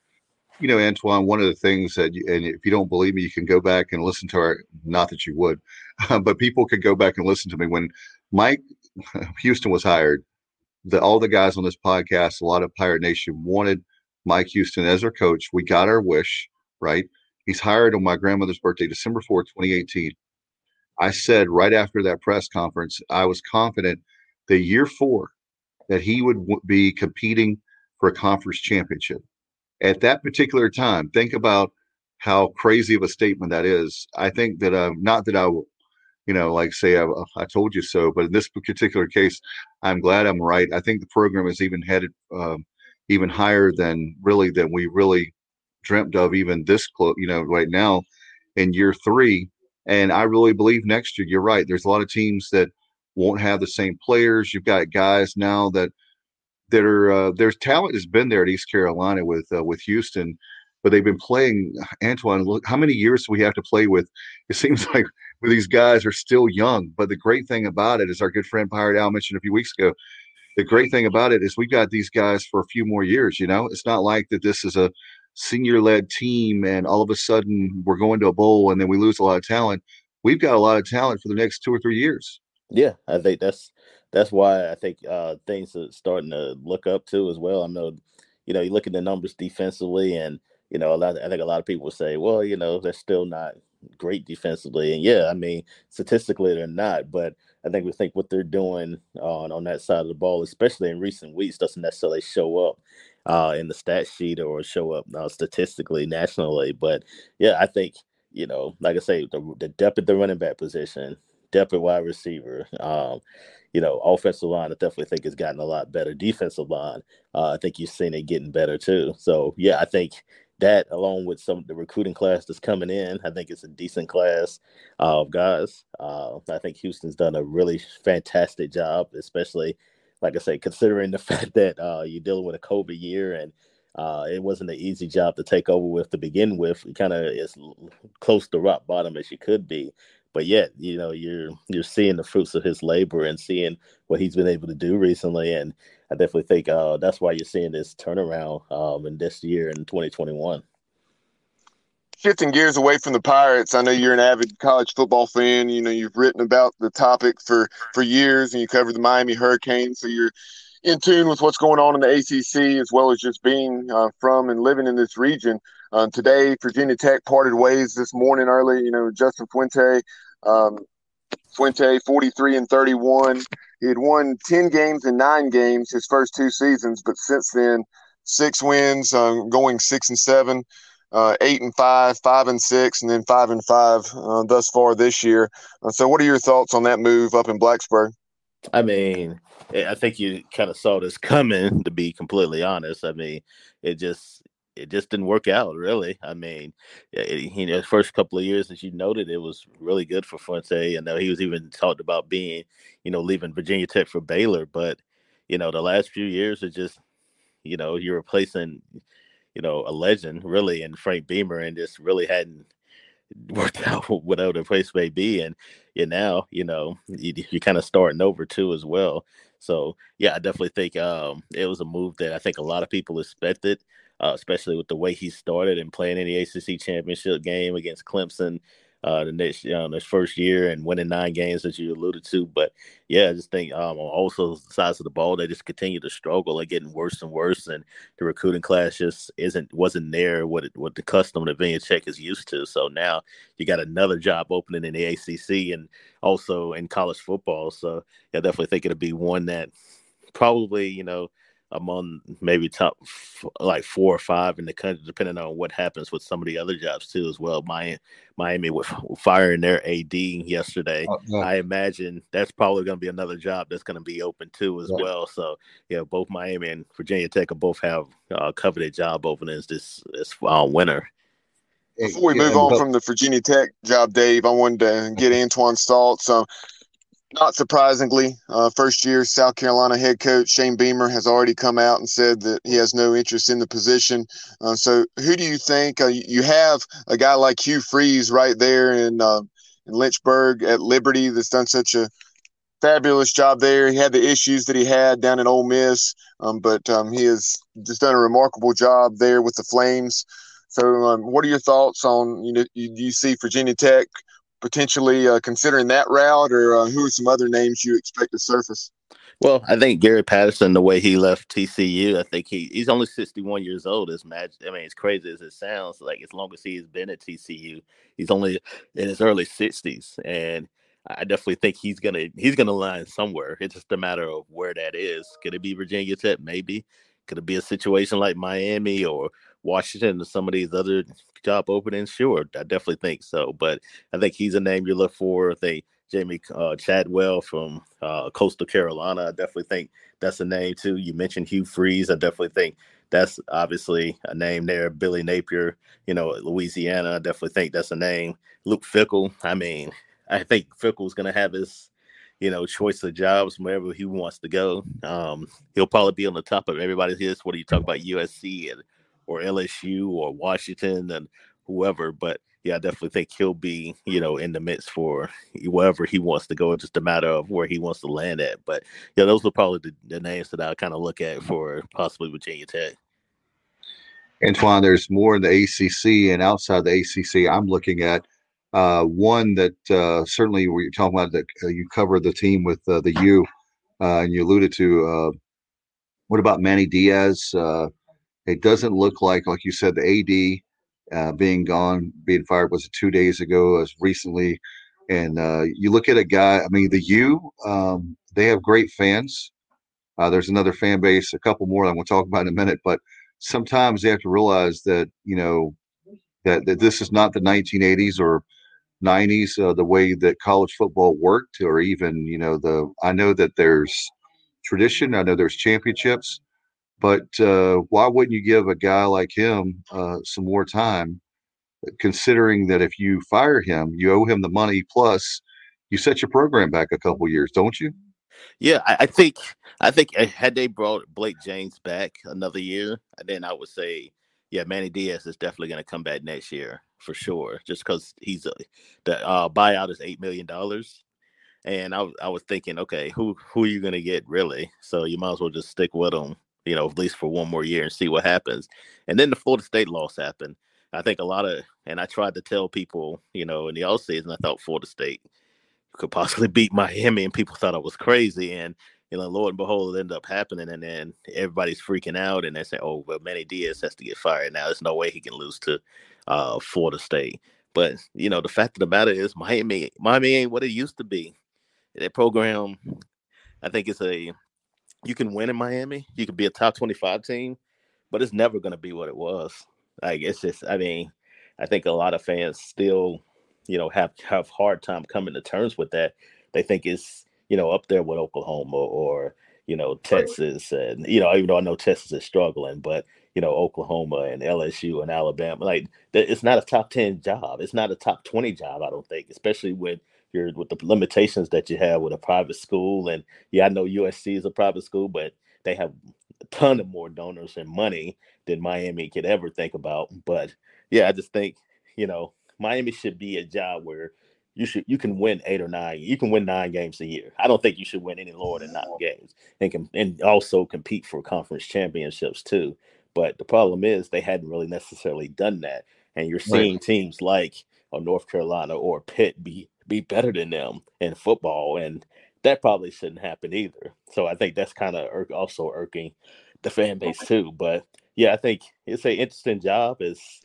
Antoine, one of the things and if you don't believe me, you can go back and listen to our, not that you would, but people could go back and listen to me when Mike Houston was hired. All the guys on this podcast, a lot of Pirate Nation wanted Mike Houston as their coach. We got our wish, right? He's hired on my grandmother's birthday, December 4th, 2018. I said right after that press conference, I was confident the year 4 that he would be competing for a conference championship. At that particular time, think about how crazy of a statement that is. I think that not that I will, like say I told you so, but in this particular case, I'm glad I'm right. I think the program is even headed even higher than we really dreamt of even this close, right now in year 3. And I really believe next year, you're right. There's a lot of teams that won't have the same players. You've got guys now that are there's talent has been there at East Carolina with Houston, but they've been playing. Antoine, look how many years we have to play with. It seems like these guys are still young. But the great thing about it is our good friend Pirate Al mentioned a few weeks ago. The great thing about it is we've got these guys for a few more years. It's not like that this is a senior-led team and all of a sudden we're going to a bowl and then we lose a lot of talent. We've got a lot of talent for the next 2 or 3 years. Yeah, I think that's why I think things are starting to look up too as well. I know, you look at the numbers defensively, and I think a lot of people say, well, they're still not great defensively. And yeah, I mean, statistically they're not, but I think what they're doing on that side of the ball, especially in recent weeks, doesn't necessarily show up in the stat sheet or show up statistically nationally. But yeah, I think, like I say, the depth at the running back position, depth at wide receiver, offensive line, I definitely think has gotten a lot better. Defensive line, I think you've seen it getting better too. So yeah, I think that, along with some of the recruiting class that's coming in, I think it's a decent class of guys. I think Houston's done a really fantastic job, especially, like I say, considering the fact that you're dealing with a COVID year and it wasn't an easy job to take over with to begin with. It kind of is close to rock bottom as you could be. But yet, you're seeing the fruits of his labor and seeing what he's been able to do recently. And I definitely think that's why you're seeing this turnaround in this year in 2021. Shifting gears away from the Pirates, I know you're an avid college football fan. You've written about the topic for years, and you covered the Miami Hurricanes, so you're in tune with what's going on in the ACC, as well as just being from and living in this region. Today, Virginia Tech parted ways this morning early. Justin Fuente, 43-31. He had won 10 games in 9 games his first 2 seasons, but since then, 6 wins, going 6-7, 8-5, 5-6, and then 5-5 thus far this year. So what are your thoughts on that move up in Blacksburg? I mean, I think you kind of saw this coming, to be completely honest. I mean, it just didn't work out, really. I mean, the first couple of years, as you noted, it was really good for Fuente. And he was even talked about being, leaving Virginia Tech for Baylor. But, the last few years, it just, you're replacing, a legend, really, in Frank Beamer, and just really hadn't worked out whatever the place may be. And now, you're kind of starting over too as well. So yeah, I definitely think it was a move that I think a lot of people expected, especially with the way he started and playing in the ACC championship game against Clemson this first year and winning 9 games, as you alluded to. But yeah, I just think on also sides of the ball, they just continue to struggle and getting worse and worse, and the recruiting class just wasn't there what the custom that Virginia Tech is used to. So now you got another job opening in the ACC and also in college football. So yeah, I definitely think it'll be one that probably among maybe top 4 or 5 in the country, depending on what happens with some of the other jobs too as well. Miami with firing their AD yesterday. I imagine that's probably going to be another job that's going to be open too as well. So yeah, both Miami and Virginia Tech will both have coveted job openings this winter. Before we move on from the Virginia Tech job, Dave, I wanted to get Antoine's thoughts. Not surprisingly, first-year South Carolina head coach Shane Beamer has already come out and said that he has no interest in the position. So who do you think? You have a guy like Hugh Freeze right there in Lynchburg at Liberty that's done such a fabulous job there. He had the issues that he had down in Ole Miss, but he has just done a remarkable job there with the Flames. So what are your thoughts on, do you see Virginia Tech potentially considering that route, or who are some other names you expect to surface? Well, I think Gary Patterson, the way he left TCU, I think he's only 61 years old. It's crazy as it sounds. Like, as long as he's been at TCU, he's only in his early 60s, and I definitely think he's gonna line somewhere. It's just a matter of where that is. Could it be Virginia Tech? Maybe. Could it be a situation like Miami or Washington or some of these other job openings? Sure, I definitely think so. But I think he's a name you look for. I think Jamie Chadwell from Coastal Carolina, I definitely think that's a name too. You mentioned Hugh Freeze. I definitely think that's obviously a name there. Billy Napier, Louisiana, I definitely think that's a name. Luke Fickell, I think Fickell's going to have his choice of jobs wherever he wants to go. He'll probably be on the top of everybody's list. What do you talk about, USC or LSU or Washington and whoever? But yeah, I definitely think he'll be, in the midst for wherever he wants to go. It's just a matter of where he wants to land at. But yeah, those are probably the names that I kind of look at for possibly Virginia Tech. Antoine, there's more in the ACC, and outside the ACC, I'm looking at one that certainly we're talking about that you cover the team with the U, and you alluded to. What about Manny Diaz? It doesn't look like you said, the AD being gone, being fired was 2 days ago, as recently. And you look at a guy. I mean, the U. They have great fans. There's another fan base, a couple more that we'll talk about in a minute. But sometimes they have to realize that that this is not the 1980s or 90s, the way that college football worked, or even I know that there's tradition. I know there's championships, but why wouldn't you give a guy like him some more time? Considering that if you fire him, you owe him the money, plus you set your program back a couple years, don't you? Yeah, I think had they brought Blake James back another year, then I would say, yeah, Manny Diaz is definitely going to come back next year for sure. Just because the buyout is $8 million, and I was thinking, okay, who are you going to get really? So you might as well just stick with him, at least for one more year and see what happens. And then the Florida State loss happened. I think and I tried to tell people, in the off season, I thought Florida State could possibly beat Miami, and people thought I was crazy. And Lord and behold, it ended up happening. And then everybody's freaking out, and they say, "Oh, well, Manny Diaz has to get fired now. There's no way he can lose to Florida State." But the fact of the matter is, Miami ain't what it used to be. That program, I think you can win in Miami. You can be a top 25 team, but it's never going to be what it was. Like, it's just, I mean, I think a lot of fans still, have hard time coming to terms with that. They think it's, up there with Oklahoma or Texas, and even though I know Texas is struggling, but Oklahoma and LSU and Alabama, like, it's not a top 10 job. It's not a top 20 job, I don't think, especially with the limitations that you have with a private school. And yeah, I know USC is a private school, but they have a ton of more donors and money than Miami could ever think about. But yeah, I just think, Miami should be a job where you can win 8 or 9. You can win 9 games a year. I don't think you should win any lower than 9 games, and also compete for conference championships too. But the problem is they hadn't really necessarily done that, and you're seeing teams like North Carolina or Pitt be better than them in football, and that probably shouldn't happen either. So I think that's kind of also irking the fan base too. But yeah, I think it's an interesting job.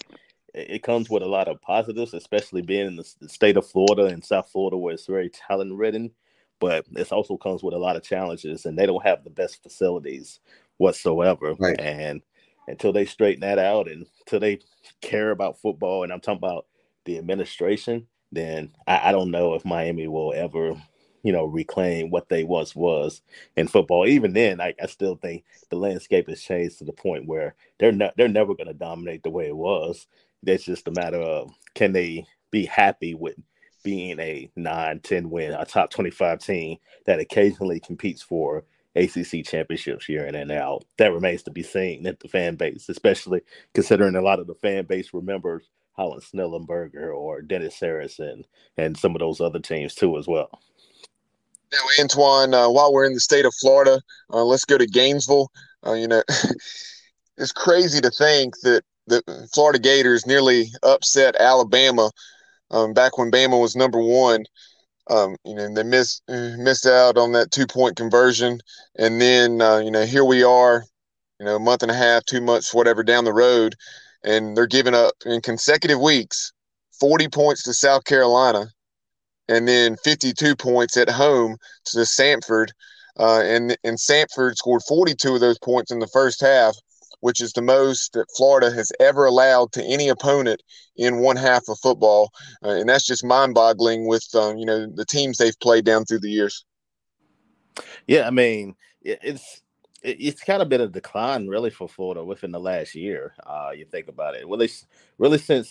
It comes with a lot of positives, especially being in the state of Florida and South Florida, where it's very talent ridden. But it also comes with a lot of challenges, and they don't have the best facilities whatsoever. Right. And until they straighten that out, and until they care about football, and I'm talking about the administration, then I don't know if Miami will ever, reclaim what they once was in football. Even then, I still think the landscape has changed to the point where they're never going to dominate the way it was. That's just a matter of, can they be happy with being a 9-10 win, a top 25 team that occasionally competes for ACC championships year in and out. That remains to be seen at the fan base, especially considering a lot of the fan base remembers Holland Snellenberger or Dennis Harrison and some of those other teams too as well. Now, Antoine, while we're in the state of Florida, let's go to Gainesville. It's crazy to think that the Florida Gators nearly upset Alabama back when Bama was number 1. They missed out on that 2-point conversion. And then, here we are, a month and a half, 2 months, whatever, down the road, and they're giving up in consecutive weeks 40 points to South Carolina and then 52 points at home to Samford. And Samford scored 42 of those points in the first half, which is the most that Florida has ever allowed to any opponent in one half of football. And that's just mind-boggling with, the teams they've played down through the years. Yeah, I mean, it's kind of been a decline really for Florida within the last year. You think about it. Really since,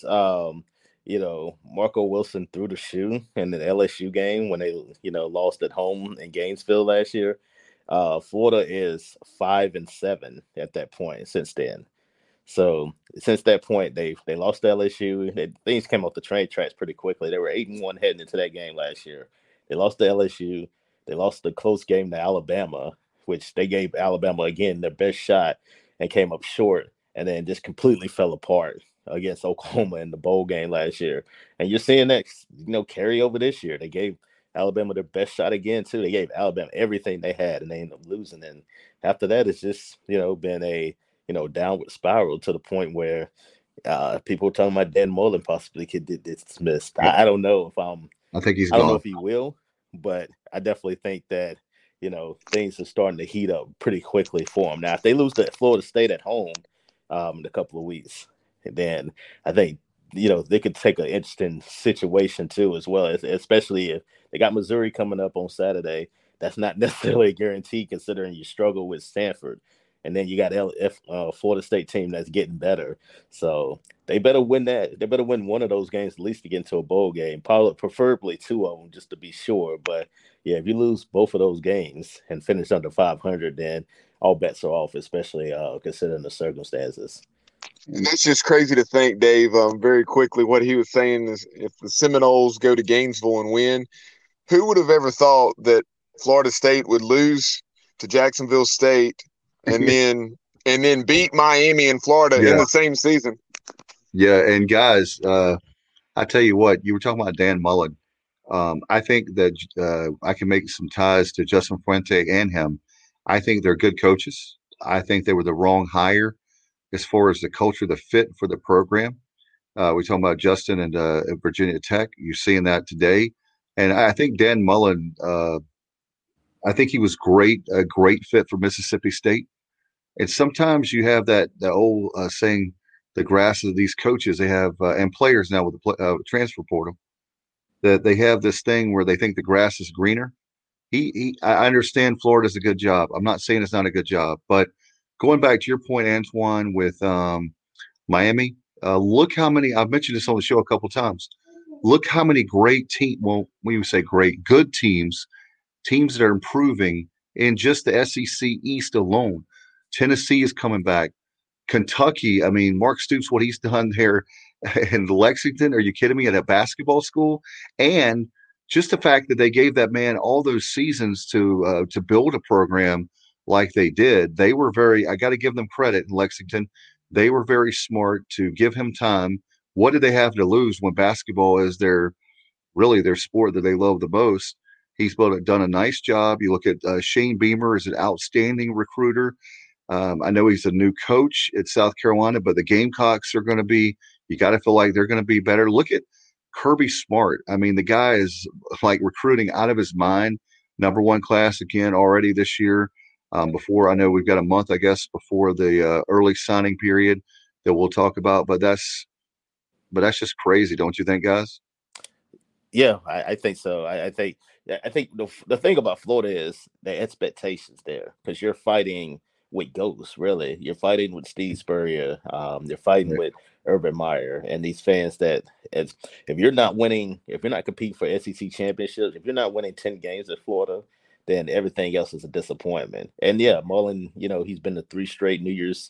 Marco Wilson threw the shoe in the LSU game when they, lost at home in Gainesville last year. Florida is 5-7 at that point since then. So since that point, they lost to LSU. Things came off the train tracks pretty quickly. They were 8-1 heading into that game last year. They lost to LSU. They lost the close game to Alabama, which they gave Alabama again their best shot and came up short, and then just completely fell apart against Oklahoma in the bowl game last year. And you're seeing that, carry over this year. They gave Alabama their best shot again too. They gave Alabama everything they had, and they ended up losing. And after that, it's just been a downward spiral to the point where People were talking about Dan Mullen possibly could get dismissed. I don't know if I think he's I don't know gone. if he will, but I definitely think that things are starting to heat up pretty quickly for him. Now, if they lose to Florida State at home in a couple of weeks, then I think they could take an interesting situation too, as well, especially if they got Missouri coming up on Saturday. That's not necessarily a guarantee considering you struggle with Stanford. And then you got Florida State team that's getting better. So they better win that. They better win one of those games at least to get into a bowl game, probably preferably two of them just to be sure. But yeah, if you lose both of those games and finish under 500, then all bets are off, especially considering the circumstances. And that's just crazy to think, Dave. Very quickly, what he was saying is if the Seminoles go to Gainesville and win, who would have ever thought that Florida State would lose to Jacksonville State and then beat Miami and Florida in the same season? Yeah, and guys, I tell you what, you were talking about Dan Mullen. I think that I can make some ties to Justin Fuente and him. I think they're good coaches. I think they were the wrong hire as far as the culture, the fit for the program. We're talking about Justin and Virginia Tech. You're seeing that today. And I think Dan Mullen, I think he was a great fit for Mississippi State. And sometimes you have the old saying, the grass of these coaches, they have, and players now with the transfer portal, that they have this thing where they think the grass is greener. I understand Florida's a good job. I'm not saying it's not a good job, but going back to your point, Antoine, with Miami, look how many, I've mentioned this on the show a couple times. Look how many great when you say great, good teams that are improving in just the SEC East alone. Tennessee is coming back. Kentucky, I mean, Mark Stoops, what he's done there in Lexington, are you kidding me, at a basketball school? And just the fact that they gave that man all those seasons to build a program like they did, they were I got to give them credit in Lexington. They were very smart to give him time. What did they have to lose when basketball is their sport that they love the most? He's done a nice job. You look at Shane Beamer is an outstanding recruiter. I know he's a new coach at South Carolina, but the Gamecocks are going to be, you got to feel like they're going to be better. Look at Kirby Smart. I mean, the guy is like recruiting out of his mind. #1 class again already this year. Before, I know we've got a month, I guess, before the early signing period that we'll talk about, but that's just crazy. Don't you think, guys? Yeah, I think so. I think the thing about Florida is the expectations there, because you're fighting with ghosts, really. You're fighting with Steve Spurrier. You're fighting with Urban Meyer and these fans that if you're not winning, if you're not competing for SEC championships, if you're not winning 10 games at Florida, then everything else is a disappointment. And yeah, Mullen, he's been to 3 straight New Year's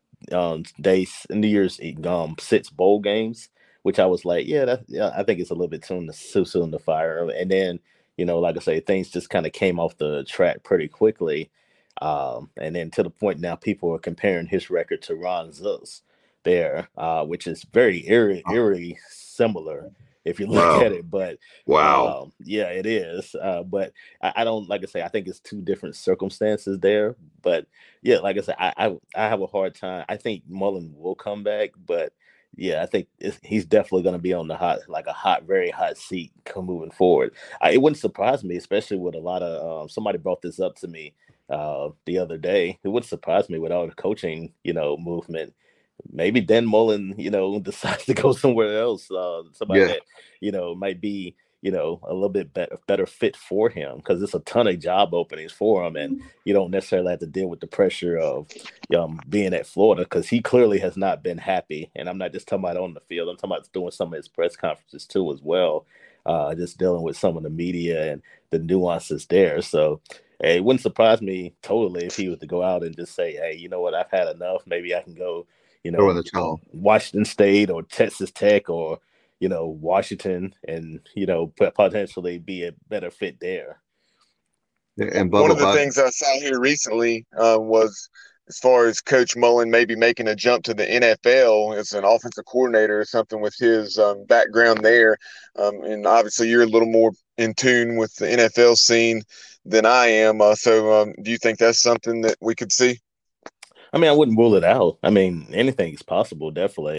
6 bowl games, which I was like, I think it's a little bit too soon to fire. And then, like I say, things just kind of came off the track pretty quickly. And then to the point now, people are comparing his record to Ron Zook's there, which is very eerie similar if you look at it. But yeah, it is. But I don't, like I say, I think it's 2 different circumstances there. But yeah, like I said, I have a hard time. I think Mullen will come back, but yeah, I think he's definitely going to be on the very hot seat moving forward. It wouldn't surprise me, especially with a lot of somebody brought this up to me the other day. It wouldn't surprise me with all the coaching, movement. Maybe Dan Mullen, decides to go somewhere else. Somebody that, might be, a little bit better fit for him, because there's a ton of job openings for him, and you don't necessarily have to deal with the pressure of being at Florida, because he clearly has not been happy. And I'm not just talking about on the field. I'm talking about doing some of his press conferences too as well, just dealing with some of the media and the nuances there. So it wouldn't surprise me totally if he was to go out and just say, hey, you know what, I've had enough. Maybe I can go, Washington State or Texas Tech or, Washington, and, potentially be a better fit there. And one of the things I saw here recently was, as far as Coach Mullen maybe making a jump to the NFL as an offensive coordinator or something with his background there. And obviously you're a little more in tune with the NFL scene than I am. So do you think that's something that we could see? I mean, I wouldn't rule it out. I mean, anything is possible, definitely.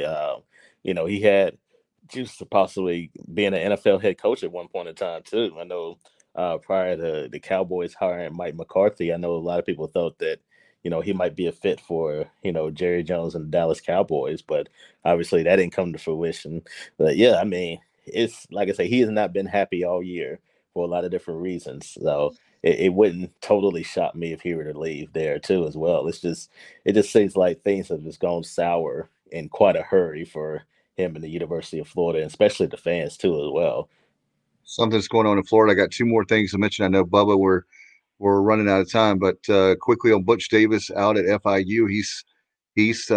He had juice to possibly being an NFL head coach at one point in time too. I know prior to the Cowboys hiring Mike McCarthy, I know a lot of people thought that he might be a fit for Jerry Jones and the Dallas Cowboys, but obviously that didn't come to fruition. But yeah, I mean, it's like I say, he has not been happy all year for a lot of different reasons. So it wouldn't totally shock me if he were to leave there too as well. It just seems like things have just gone sour in quite a hurry for him and the University of Florida, and especially the fans too as well. Something's going on in Florida. I got two more things to mention. I know Bubba, we're running out of time, but quickly on Butch Davis out at FIU, he's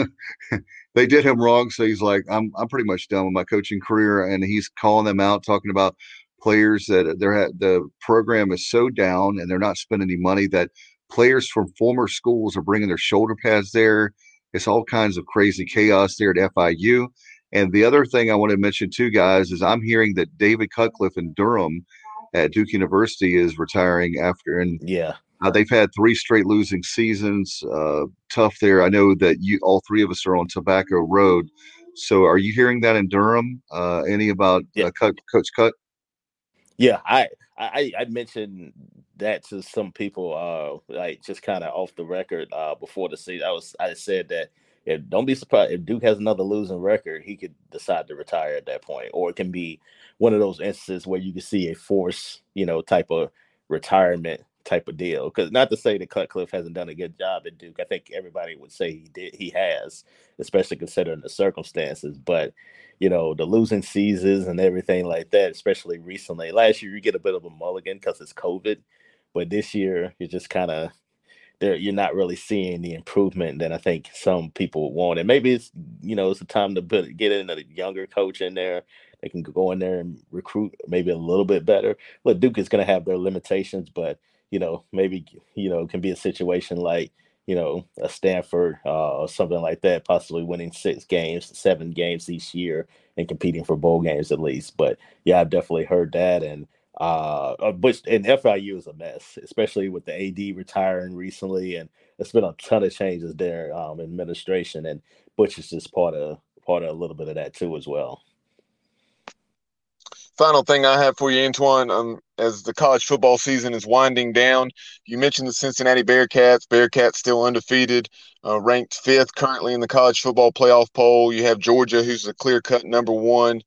they did him wrong, so he's like, I'm pretty much done with my coaching career, and he's calling them out, talking about players that the program is so down and they're not spending any money that players from former schools are bringing their shoulder pads there. It's all kinds of crazy chaos there at FIU. And the other thing I want to mention too, guys, is I'm hearing that David Cutcliffe in Durham at Duke University is retiring after, and yeah, they've had 3 straight losing seasons. Tough there. I know that all 3 of us are on Tobacco Road. So are you hearing that in Durham? Any about Coach Cut? Yeah, I mentioned that to some people, like just kind of off the record before the season. I said that don't be surprised if Duke has another losing record, he could decide to retire at that point, or it can be one of those instances where you can see a force, type of retirement type of deal. Because not to say that Cutcliffe hasn't done a good job at Duke, I think everybody would say he did. He has, especially considering the circumstances, but. The losing seasons and everything like that, especially recently. Last year, you get a bit of a mulligan because it's COVID, but this year, you're just kind of there. You're not really seeing the improvement that I think some people want. And maybe it's a time to get in a younger coach in there. They can go in there and recruit maybe a little bit better. Look, Duke is going to have their limitations, but maybe it can be a situation like. A Stanford or something like that, possibly winning 6 games, 7 games each year and competing for bowl games at least. But yeah, I've definitely heard that. And FIU is a mess, especially with the AD retiring recently. And there's been a ton of changes there in administration. And Butch is just part of a little bit of that too as well. Final thing I have for you, Antoine, as the college football season is winding down, you mentioned the Cincinnati Bearcats. Bearcats still undefeated, ranked 5th currently in the college football playoff poll. You have Georgia, who's a clear-cut number 1,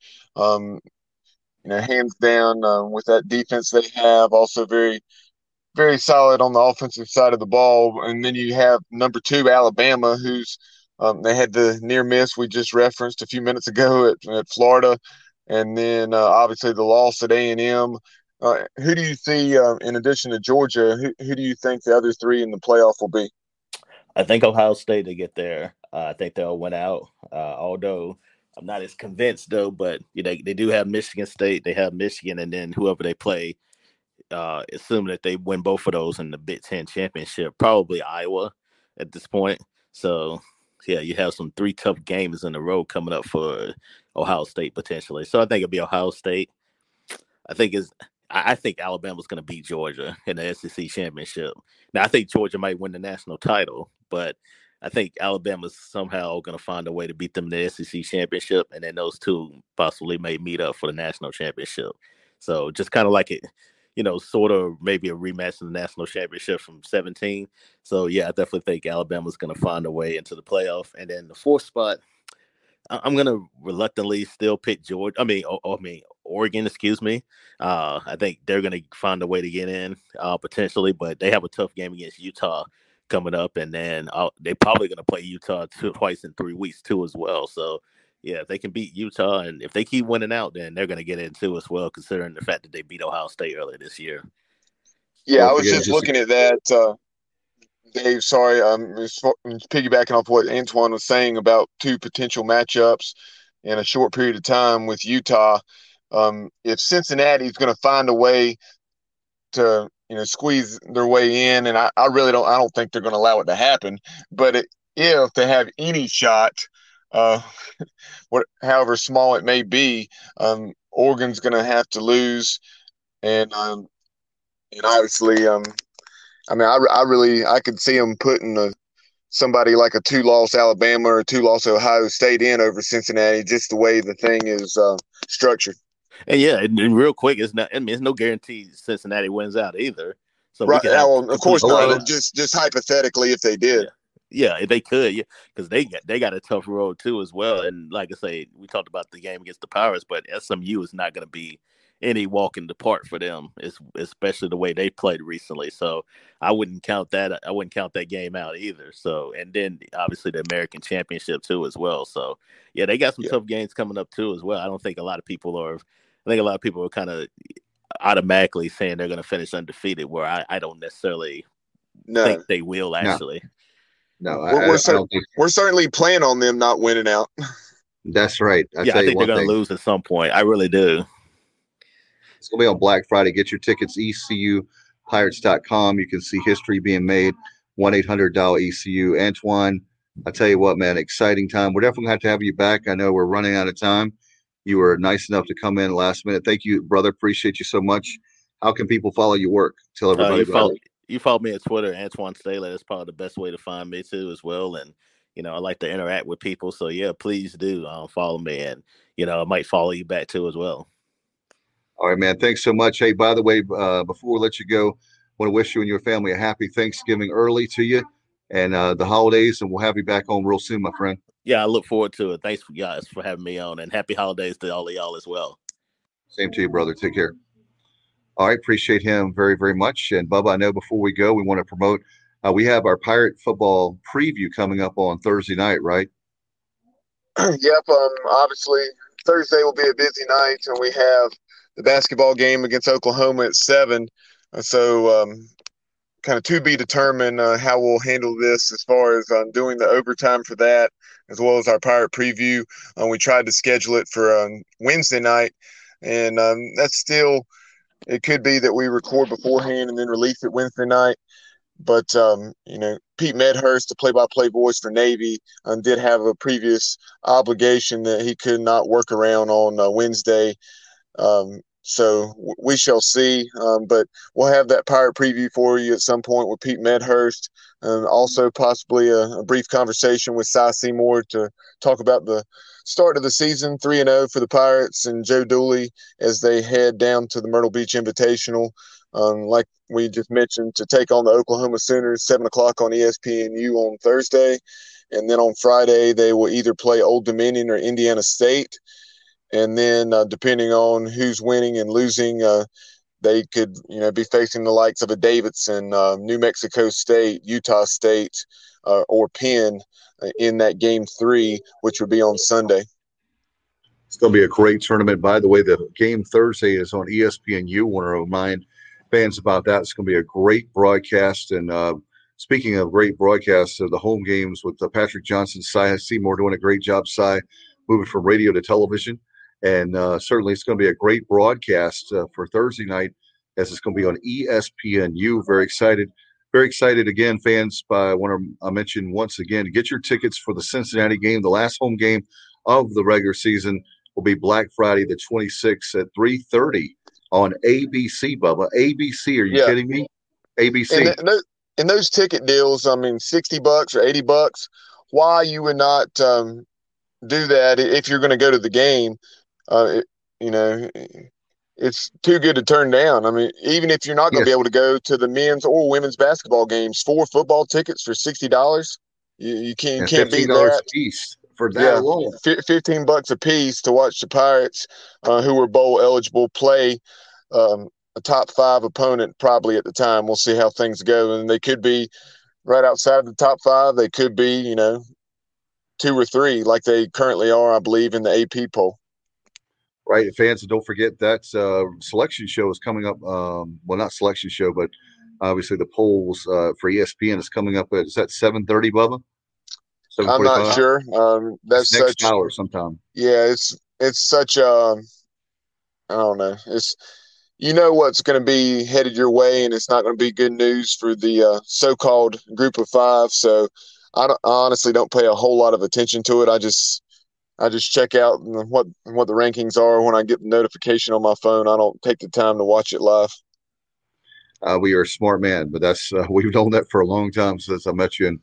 hands down with that defense they have. Also very, very solid on the offensive side of the ball. And then you have number 2, Alabama, who's they had the near miss we just referenced a few minutes ago at Florida. And then obviously the loss at A&M. Who do you see, in addition to Georgia, who do you think the other 3 in the playoff will be? I think Ohio State to get there. I think they'll win out, although I'm not as convinced, though. But they do have Michigan State. They have Michigan, and then whoever they play, assuming that they win both of those in the Big Ten championship, probably Iowa at this point. So yeah, you have some 3 tough games in a row coming up for Ohio State potentially. So I think it'll be Ohio State. I think Alabama's going to beat Georgia in the SEC championship. Now I think Georgia might win the national title, but I think Alabama's somehow going to find a way to beat them in the SEC championship, and then those 2 possibly may meet up for the national championship. So just kind of like it. Sort of maybe a rematch in the national championship from 2017. So, yeah, I definitely think Alabama's going to find a way into the playoff. And then the 4th spot, I'm going to reluctantly still pick Georgia. Oregon, excuse me. I think they're going to find a way to get in potentially, but they have a tough game against Utah coming up. And then they're probably going to play Utah twice in 3 weeks too as well. So, yeah, if they can beat Utah and if they keep winning out, then they're going to get in too as well, considering the fact that they beat Ohio State earlier this year. Yeah, I was just looking at that, Dave. Sorry, piggybacking off what Antoine was saying about 2 potential matchups in a short period of time with Utah. If Cincinnati is going to find a way to squeeze their way in, and I don't think they're going to allow it to happen. But if they have any shot. However small it may be, Oregon's going to have to lose, and obviously, I could see them putting somebody like a 2-loss Alabama or 2-loss Ohio State in over Cincinnati, just the way the thing is structured. And yeah, and real quick, it's not. I mean, it's no guarantee Cincinnati wins out either. So right. we could have Well, of course not. Well, Just hypothetically, if they did. Yeah, if they could, yeah, because they got a tough road too as well. And like I say, we talked about the game against the Pirates, but SMU is not going to be any walk in the park for them, especially the way they played recently. So I wouldn't count that. I wouldn't count that game out either. So, and then obviously the American Championship too as well. So yeah, they got some tough games coming up too as well. I think a lot of people are kind of automatically saying they're going to finish undefeated, where I don't necessarily think they will actually. No, we're certainly planning on them not winning out. That's right. I think they're going to lose at some point. I really do. It's going to be on Black Friday. Get your tickets, ECUPirates.com. You can see history being made, 1-800-ECU. Antoine, I tell you what, man, exciting time. We're definitely going to have you back. I know we're running out of time. You were nice enough to come in last minute. Thank you, brother. Appreciate you so much. How can people follow your work? Tell everybody about it. You follow me on Twitter, Antoine Staley. That's probably the best way to find me too as well. And, I like to interact with people. So, yeah, please do follow me. And, I might follow you back too as well. All right, man. Thanks so much. Hey, by the way, before we let you go, I want to wish you and your family a happy Thanksgiving early to you and the holidays. And we'll have you back on real soon, my friend. Yeah, I look forward to it. Thanks for guys for having me on, and happy holidays to all of y'all as well. Same to you, brother. Take care. All right, appreciate him very, very much. And Bubba, I know before we go, we want to promote. We have our Pirate football preview coming up on Thursday night, right? Yep. Obviously, Thursday will be a busy night, and we have the basketball game against Oklahoma at 7. So, kind of to be determined how we'll handle this as far as doing the overtime for that, as well as our Pirate preview. We tried to schedule it for Wednesday night, and that's still – it could be that we record beforehand and then release it Wednesday night. But, Pete Medhurst, the play-by-play voice for Navy, did have a previous obligation that he could not work around on Wednesday. So we shall see. But we'll have that Pirate preview for you at some point with Pete Medhurst, and also possibly a brief conversation with Cy Seymour to talk about the start of the season, 3-0 for the Pirates and Joe Dooley as they head down to the Myrtle Beach Invitational. Like we just mentioned, to take on the Oklahoma Sooners, 7 o'clock on ESPNU on Thursday. And then on Friday, they will either play Old Dominion or Indiana State. And then depending on who's winning and losing, they could, be facing the likes of a Davidson, New Mexico State, Utah State, or Penn in that game 3, which would be on Sunday. It's going to be a great tournament. By the way, the game Thursday is on ESPNU. I want to remind fans about that. It's going to be a great broadcast. And speaking of great broadcasts, the home games with Patrick Johnson, Cy Seymour doing a great job, Cy, moving from radio to television. And certainly it's going to be a great broadcast for Thursday night, as it's going to be on ESPNU. Very excited. Very excited again, fans. I want to mention once again, to get your tickets for the Cincinnati game. The last home game of the regular season will be Black Friday the 26th at 3:30 on ABC, Bubba. ABC, are you kidding me? ABC. And those ticket deals, I mean, $60 or $80, why you would not do that if you're going to go to the game? It's too good to turn down. I mean, even if you're not going to be able to go to the men's or women's basketball games, 4 football tickets for $60, you can't beat that. $15 a piece for that alone. $15 a piece to watch the Pirates, who were bowl eligible, play a top 5 opponent probably at the time. We'll see how things go, and they could be right outside the top 5. They could be, 2 or 3 like they currently are, I believe, in the AP poll. Right, fans, and don't forget that selection show is coming up. Well, not selection show, but obviously the polls for ESPN is coming up. Is that 7:30, Bubba? I'm not sure. That's next hour sometime. Yeah, it's such a. I don't know. It's what's going to be headed your way, and it's not going to be good news for the so-called group of 5. So I honestly don't pay a whole lot of attention to it. I just check out what the rankings are when I get the notification on my phone. I don't take the time to watch it live. We are a smart man, but that's we've known that for a long time since I met you. And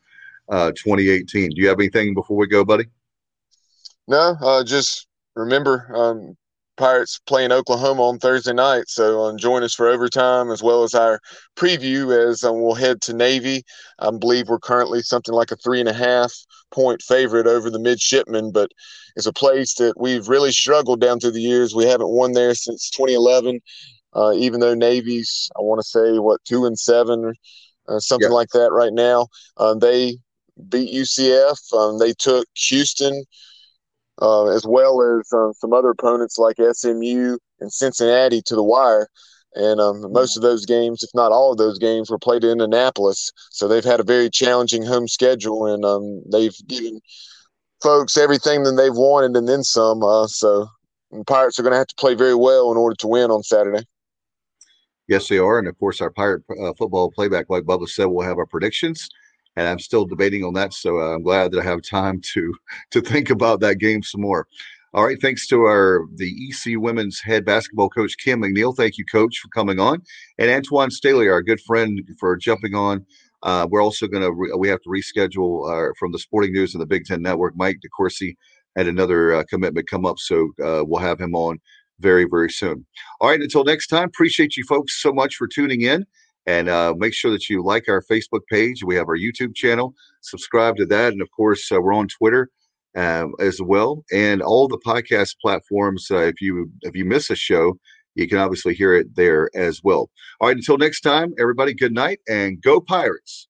2018. Do you have anything before we go, buddy? No, just remember Pirates playing Oklahoma on Thursday night. So join us for overtime as well as our preview as we'll head to Navy. I believe we're currently something like a 3.5-point favorite over the Midshipmen, but it's a place that we've really struggled down through the years. We haven't won there since 2011, even though Navy's, I want to say, 2-7 or something like that right now. They beat UCF. They took Houston, as well as some other opponents like SMU and Cincinnati to the wire. And most of those games, if not all of those games, were played in Annapolis. So they've had a very challenging home schedule, and they've given folks everything that they've wanted and then some. So the Pirates are going to have to play very well in order to win on Saturday. Yes, they are. And, of course, our Pirate football playback, like Bubba said, we'll have our predictions. And I'm still debating on that, so I'm glad that I have time to think about that game some more. All right, thanks to the EC women's head basketball coach, Kim McNeil. Thank you, Coach, for coming on. And Antoine Staley, our good friend, for jumping on. We're also going to we have to reschedule from the Sporting News and the Big Ten Network. Mike DeCourcy had another commitment come up, so we'll have him on very, very soon. All right, until next time, appreciate you folks so much for tuning in. And make sure that you like our Facebook page. We have our YouTube channel. Subscribe to that. And, of course, we're on Twitter as well. And all the podcast platforms, if you miss a show, you can obviously hear it there as well. All right, until next time, everybody, good night and go Pirates.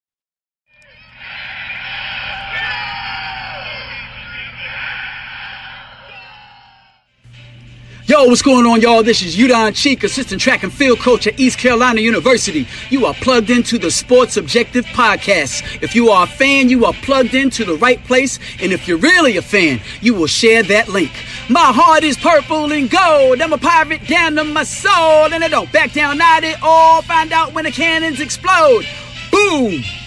Yo, what's going on, y'all? This is Udon Cheek, assistant track and field coach at East Carolina University. You are plugged into the Sports Objective Podcast. If you are a fan, you are plugged into the right place. And if you're really a fan, you will share that link. My heart is purple and gold. I'm a pirate down to my soul. And I don't back down, not at all. Find out when the cannons explode. Boom!